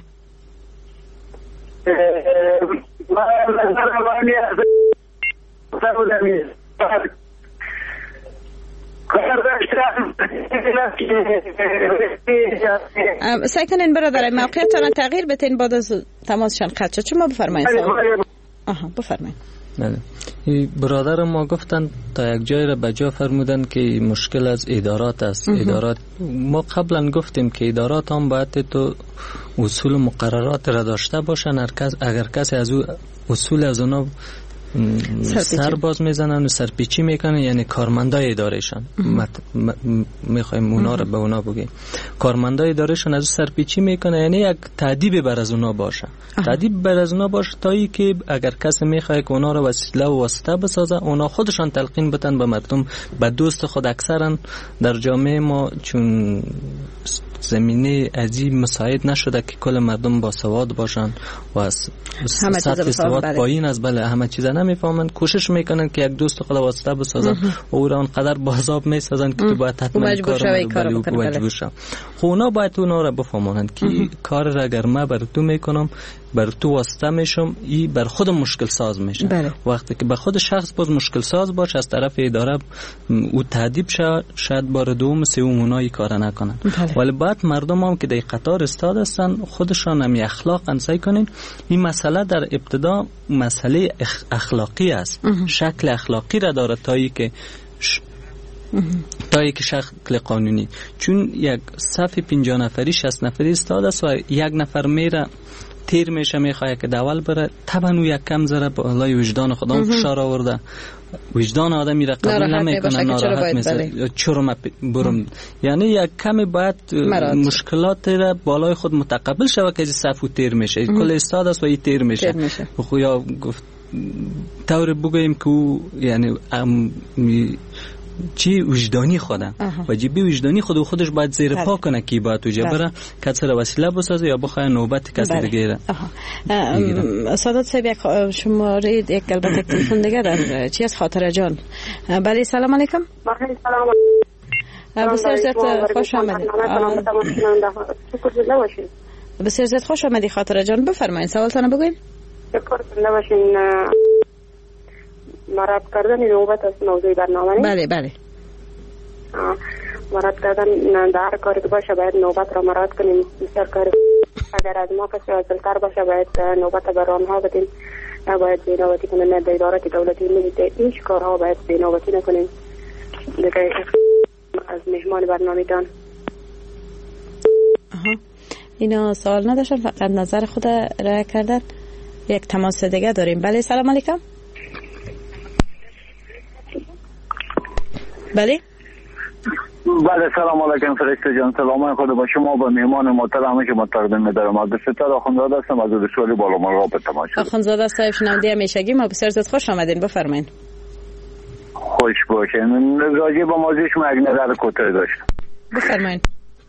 سعی کنین برادر موقعیتتان تغییر بتین بعد از تماسشان قطع شد. شما بفرمایید. آها بفرمایید. بله. برادر ما گفتن تا یک جای را بجا فرمودن که مشکل از ادارات است. ادارات ما قبلا گفتیم که ادارات هم باید تو اصول و مقررات را داشته باشن. اگر کسی از او اصول از اونا سر باز میزنن و سرپیچی میکنن، یعنی کارمندای ادارهشان میخوایم اونا رو به اونا بگیم کارمندای ادارهشان از او سرپیچی میکنه، یعنی یک تادیب بر از اونا باشه. تادیب بر از اونا باشه تا ای که اگر کسی میخواد که اونا رو وسیله و واسطه بسازه اونا خودشان تلقین بتن به مردم، به دوست خود. اکثرا در جامعه ما چون زمینه عجیب مساعد نشده که کل مردم با سواد باشن و از سطح سواد پایین از بله همه چیزا نمیفهمن. کوشش میکنن که یک دوست خود واسطه بسازن و او را اونقدر بازاب میسازن که تو باید حتما کار مجبور شو. خب اونا باید اونا را بفهمونند که کار را اگر من بر تو میکنم بر تو واسطه میشم ای بر خود مشکل ساز میشه. بله. وقتی که به خود شخص باز مشکل ساز باشه از طرف اداره او تهدید شه شاید بار دوم سوم اونایی کار نکنن. بله. ولی بعد مردم هم که در قطار استاد هستن خودشان هم اخلاق انسای کنین. این مسئله در ابتدا مسئله اخلاقی است. شکل اخلاقی را داره تایی که ش... تا یک شکل قانونی. چون یک صف پنجاه نفری شصت نفری استاد است و یک نفر میره تیر میشه میخواه که دول بره طبعا او یک کم ذره بالای وجدان خودم فشار آورده. وجدان آدمی را قبول نمیکنه ناراحت میشه چرا من برم. یعنی یک کمی باید مشکلات را بالای خود متقبل شوه که صفو تیر میشه کل استاد است و این تیر میشه, میشه. یا گفت طور بگویم که او یعنی چی وجدانی خودم واجبی وجدانی خود و خودش باید زیر پا کنه که باید تو جبره کسی را وسیله بسازه یا بخواه نوبت کسی دیگه را. سادات صاحب یک شماره یک البته تلفن دیگه در چی از خاطر جان. بله سلام علیکم. بسیار زیاد خوش آمدید. بسیار زیاد خوش آمدید خاطر جان. بفرمایید سوالتان بگوین. شکر نباشین. مراد کردن نوبت از موضوع برنامه. بله بله. مراد کردن در هر کاری که باشه باید نوبت را مراد کنیم. بسیار کار اگر از ما کسی عاجل‌تر باشه باید نوبت بر آنها بدیم. نباید بی‌نوبتی کنیم. نه در ادارات دولتی میدید هیچ کارها باید بی‌نوبتی نکنیم. دیگه از مهمان برنامه دان. آها. اینا سوال نداشتن فقط نظر خود را کردن. یک تماس دیگه داریم. بله سلام علیکم. بله بله سلام علیکم فرشته جان. سلام خود با شما با مهمان محترم شما تقدیم می‌دارم. عبدالستار آخوندزاده هستم از رسولی بالامرغاب به تماشا. آخوندزاده صاحب شنونده همیشگی ما بسیار زیاد خوش آمدین. بفرمایید. خوش باشین. راجع به موضوع شما یک نظر کوتاه داشتم. بفرمایید.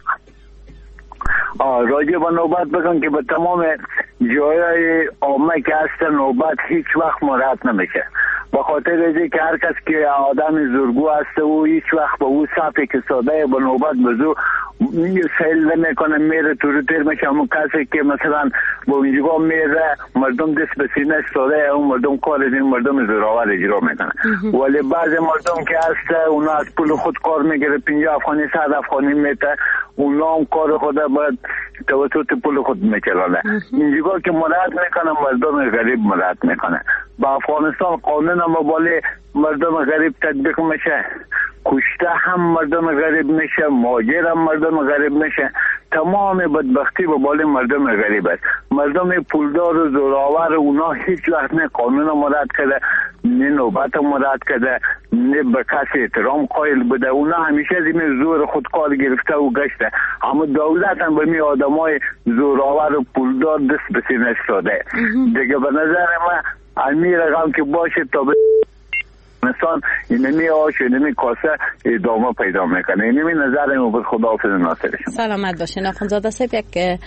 راجع به نوبت بگم که به تمام جای عامه که هست نوبت هیچ وقت مراد نمیشه. با خاطر اینکه که هر کس که آدم زورگو هست و هیچ وقت به اون صفی که ساده با نوبت بزو سیل نمیکنه میره تو رو تیر میشه. همون کسی که مثلا با اینجا میره مردم دست به سینه ساده اون مردم کار این مردم زوراور اجرا میکنه. ولی بعض مردم که هست اونا از پول خود کار میگیره پنجاه افغانی صد افغانی میته اونا هم کار خود باید توسط پول خود میچلانه. اینجا که مراد میکنه مردم غریب مراد میکنه. با افغانستان قانون مباله مردم غریب تطبیق میشه. کشته هم مردم غریب میشه. مهاجر هم مردم غریب میشه. تمام بدبختی به بال مردم غریب است. مردم پولدار و زوراور اونا هیچ وقت نه قانون مراد کرده نه نوبت مراد کرده نه به کسی احترام قائل بوده. اونا همیشه زمین زور خود کار گرفته و گشته. اما دولت هم به می آدمای زوراور و پولدار دست به سینه استاده. دیگه به نظر من امیر رقم که باشه تا به انسان اینمی آش اینمی کاسه ادامه پیدا میکنه. اینمی نظر ما بود. خداحافظ ناصر شما. سلامت باشین آخوندزاده صاحب. یک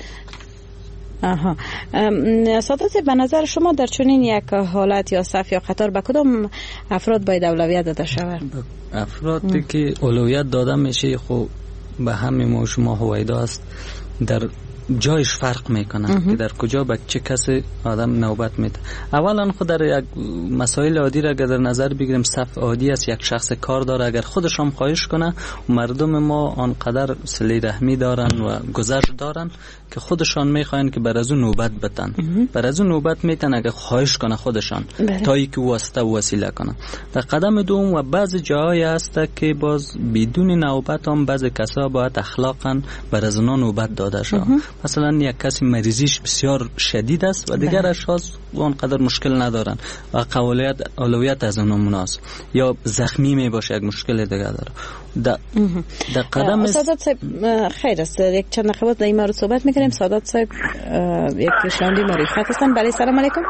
آها سادات به نظر شما در چنین یک حالت یا صف یا قطار به کدام افراد باید اولویت داده شود؟ افرادی که اولویت داده میشه خب به همه ما شما هویدا است در جایش فرق میکنه که در کجا به چه کسی آدم نوبت میده. اولا خود در یک مسائل عادی را اگر در نظر بگیریم صف عادی است یک شخص کار داره اگر خودش هم خواهش کنه مردم ما آنقدر صله رحمی دارن و گذشت دارن که خودشان میخواین که بر از اون نوبت بتن. بر از اون نوبت میتن اگر خواهش کنه خودشان تا ای که واسطه و وسیله کنه. در قدم دوم و بعض جاهای هست که باز بدون نوبت هم بعض کسا باید اخلاقا بر از اونها نوبت داده شد. مثلا یک کسی مریضیش بسیار شدید است و دیگر اشخاص اونقدر مشکل ندارن و قوالیت اولویت از اونها مناس یا زخمی می باشه یک مشکل دیگر داره. در در قدم سادات صاحب خیر است یک چند دقیقه در این مورد صحبت میکنیم. سادات صاحب یک شنونده ما خط هستن. بله سلام علیکم.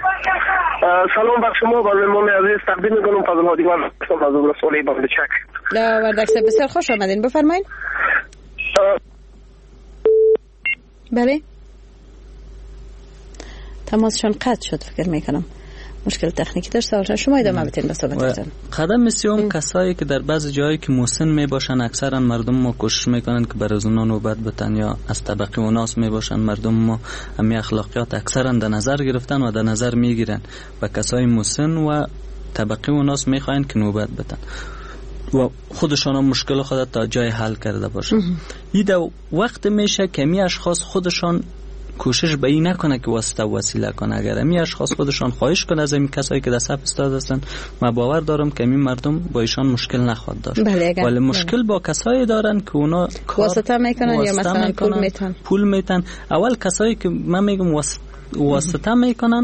سلام بر شما و مهمان عزیز تقدیم میکنم فضل هادیوان از رسولی بندچک. لا وردک صاحب بسیار خوش آمدین. بفرمایید. بله تماسشان قطع شد فکر میکنم مشکل تکنیکی داشت. سوال شما ادامه بدین به صحبتتون. قدم سوم کسایی که در بعضی جایی که مسن می باشن اکثرا مردم ما کوشش میکنن که بر از اونا نوبت بتن یا از طبقه اوناس می باشن. مردم ما همین اخلاقیات اکثرا در نظر گرفتن و در نظر میگیرن و کسای مسن و طبقه اوناس میخواین که نوبت بتن و خودشان هم مشکل خود تا جای حل کرده باشن. این در وقت میشه که می اشخاص خودشان کوشش به این نکنه که واسطه وسیله کنه. اگر امی اشخاص خودشان خواهش کنه از این کسایی که در صف استاد هستن، من باور دارم که این مردم با ایشان مشکل نخواهد داشت. ولی مشکل بله. با کسایی دارن که اونا واسطه میکنن یا مثلا میکنن، پول میتن پول میتن اول کسایی که من میگم واسطه میکنن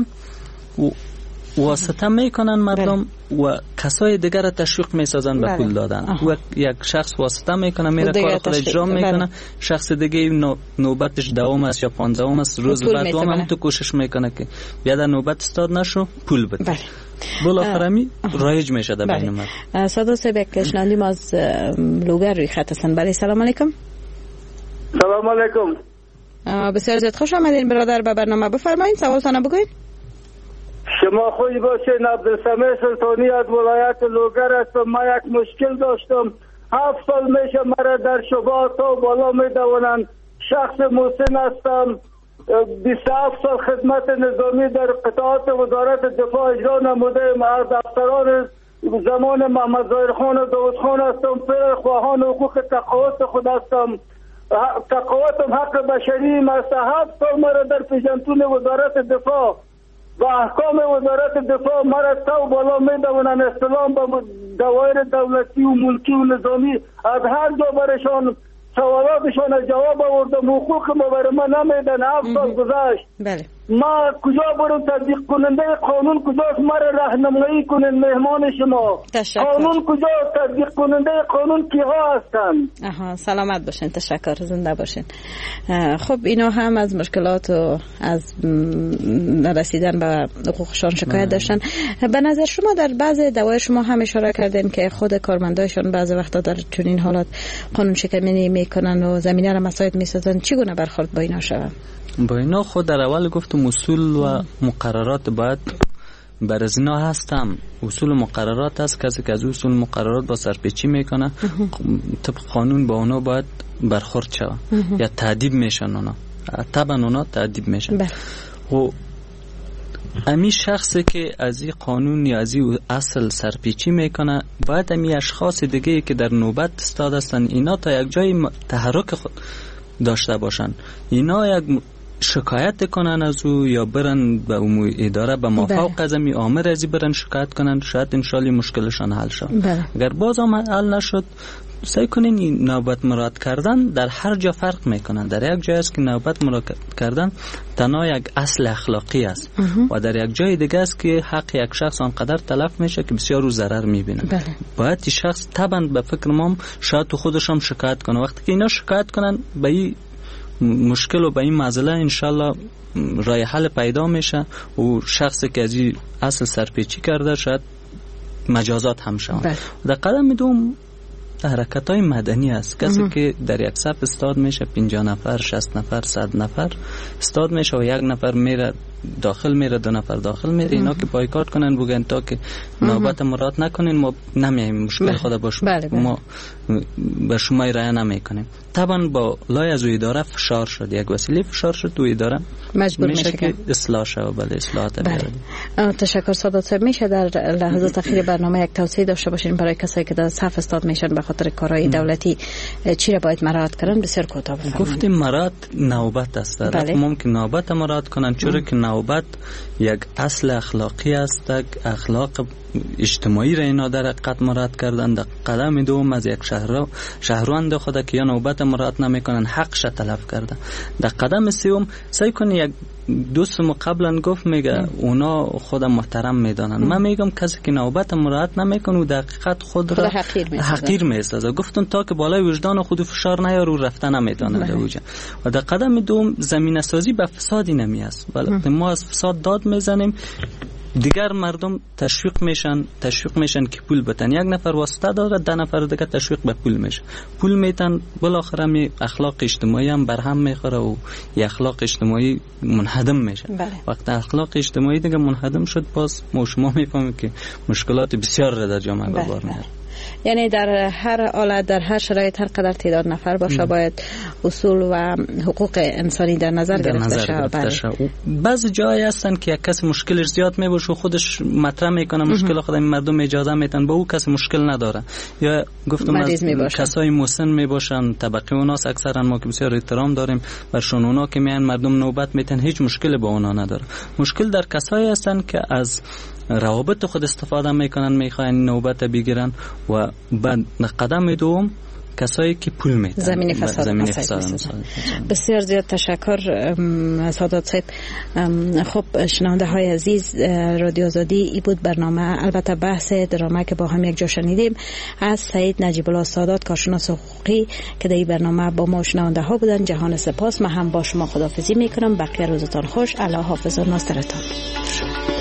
واسطه میکنن مردم و کسای دیگر را تشویق میسازن به پول دادن. و یک شخص واسطه میکنه میره کار خود اجرا میکنه، شخص دیگه نو... نوبتش دوم است یا پانزدهم است، روز بعد دوم هم تو کوشش میکنه که بیا در نوبت استاد نشو پول بده. بله. بالاخره می رایج میشه در بین مردم. صدا سبک شنوندیم از لوگر روی خط هستن. بله سلام علیکم. سلام علیکم. بسیار زیاد خوش آمدین برادر به برنامه. بفرمایید سوالتون بگوید. شما خوش باشین. عبدالسمیع سلطانی از ولایت لوگر هستم. من یک مشکل داشتم. هفت سال میشه مرا در شبهه تا بالا میدونن. شخص مسن هستم. بیست و هفت سال خدمت نظامی در قطعات وزارت دفاع اجرا نمودم. از افسران زمان محمد ظاهر خان و داود خان هستم. پر خواهان حقوق تقاعد خود هستم. تقاعدم حق بشری است. هفت سال مرا در پیژنتون وزارت دفاع و احکام وزارت دفاع مرا تا بالا میدونن. استلام به دوایر دولتی و ملکی و نظامی از هر جا برشان سوالاتشان جواب آوردم. حقوق ما برای من نمیدن. هفت سال گذشت. بله. ما کجا برم؟ تطبیق کننده قانون کجاست؟ مرا راهنمایی کنن مهمان شما. تشکر. قانون کجا؟ تطبیق کننده قانون کیها هستن؟ آها سلامت باشین. تشکر. زنده باشین. خب اینا هم از مشکلات و از نرسیدن به حقوقشان شکایت داشتن. به نظر شما در بعض دوایر شما هم اشاره کردین که خود کارمندایشان بعضی وقتا در چنین حالات قانون شکنی میکنن و زمینه را مساعد میسازن. چگونه برخورد با اینا شود؟ با اینا خود در اول گفتم اصول و مقررات باید بر از اینا هستم. اصول و مقررات هست. کسی که از اصول مقررات با سرپیچی میکنه طبق قانون با اونا باید برخورد شود یا تادیب میشن. اونا طبعا اونا تادیب میشن. و امی شخصی که از این قانون یا از این اصل سرپیچی میکنه باید امی اشخاص دیگه که در نوبت استاد هستن اینا تا یک جای تحرک خود داشته باشن. اینا یک شکایت کنن از او یا برن به امور اداره به مافوق از امی آمر ازی برن شکایت کنن. شاید انشالله مشکلشان حل شد. اگر باز هم حل نشد سعی کنین این نوبت مراد کردن در هر جا فرق میکنن. در یک جای است که نوبت مراد کردن تنها یک اصل اخلاقی است و در یک جای دیگه است که حق یک شخص آنقدر تلف میشه که بسیار رو ضرر میبینه. باید این شخص طبعا به فکر ما شاید تو خودش هم شکایت کنه. وقتی که اینا شکایت کنن به این مشکل و به این معضله انشالله راه حل پیدا میشه و شخصی که از این اصل سرپیچی کرده شاید مجازات هم شود. در قدم دوم حرکت های مدنی است. کسی که در یک صف استاد میشه پنجاه نفر، شصت نفر، صد نفر استاد میشه و یک نفر میره داخل میره، دو نفر داخل میره. اینا که بایکاٹ کنن بگن تا که نوبت مراد نکنین ما نمیایم مشکل خود باش. بله بله. ما به شما رعایت نمیکنیم. طبعا با لای از اداره فشار شد، یک وسیله فشار شد تو اداره مجبور میشه, میشه که اصلاح شه. بله اصلاحات بله. تشکر سادات صاحب. میشه در لحظات اخیر برنامه یک توصیه داشته باشین برای کسایی که در صف استاد میشن به خاطر کارهای دولتی چی را باید مراعات کنن؟ بسیار کوتاه بفرمایید. گفتیم مراعات نوبت است. بله. ممکن نوبت مراعات کنن چون که نوبت یک اصل اخلاقی است. اخلاق اجتماعی را اینا در حقیقت مراعات کردن. در قدم دوم از یک شهر شهروند خود که یا نوبت مراعات نمیکنن حقش تلف کردن. در قدم سوم سعی کنی یک دوستم قبلا گفت میگه اونا خود محترم میدانن. من میگم کسی که نوبت مراعات نمیکنه و در حقیقت خود را حقیر میسازه. گفتم تا که بالای وجدان خود فشار نیاره و رفتن نمیدانه در اوجه. و در قدم دوم زمینه سازی به فسادی نمی است. ولی ما از فساد داد میزنیم دیگر مردم تشویق میشن تشویق میشن که پول بتن. یک نفر واسطه داره، ده نفر دیگه تشویق به پول میشه. پول میتن، بالاخره می اخلاق اجتماعی هم برهم میخوره و ی اخلاق اجتماعی منهدم میشه. بله. وقتی اخلاق اجتماعی دیگه منهدم شد، باز ما شما میفهمیم که مشکلات بسیار را در جامعه به بار میاره. یعنی در هر حالت، در هر شرایط، هر قدر تعداد نفر باشه باید اصول و حقوق انسانی در نظر گرفته شه. بعضی جایی هستن که یک کسی مشکلش زیاد میباشه و خودش مطرح میکنه مشکل خود مردم اجازه میتن، به او کسی مشکل نداره. یا گفتم کسای مسن میباشن، طبقه اوناس اکثرا ما که بسیار احترام داریم برشون، اونا که میان مردم نوبت میتن هیچ مشکلی با اونا نداره. مشکل در کسایی هستن که از روابط خود استفاده میکنن، میخواین نوبت بگیرن و بعد قدم دوم کسایی که پول میدن زمین فساد, زمین فساد, فساد. بسیار زیاد تشکر سادات صاحب. خب شنونده های عزیز، رادیو آزادی ای بود برنامه، البته بحث درامه که با هم یک جا شنیدیم از سعید نجیب الله سادات، کارشناس حقوقی که در این برنامه با ما شنونده ها بودن. جهان سپاس. من هم با شما خداحافظی میکنم. بقیه روزتان خوش. الله حافظ و ناصرتان.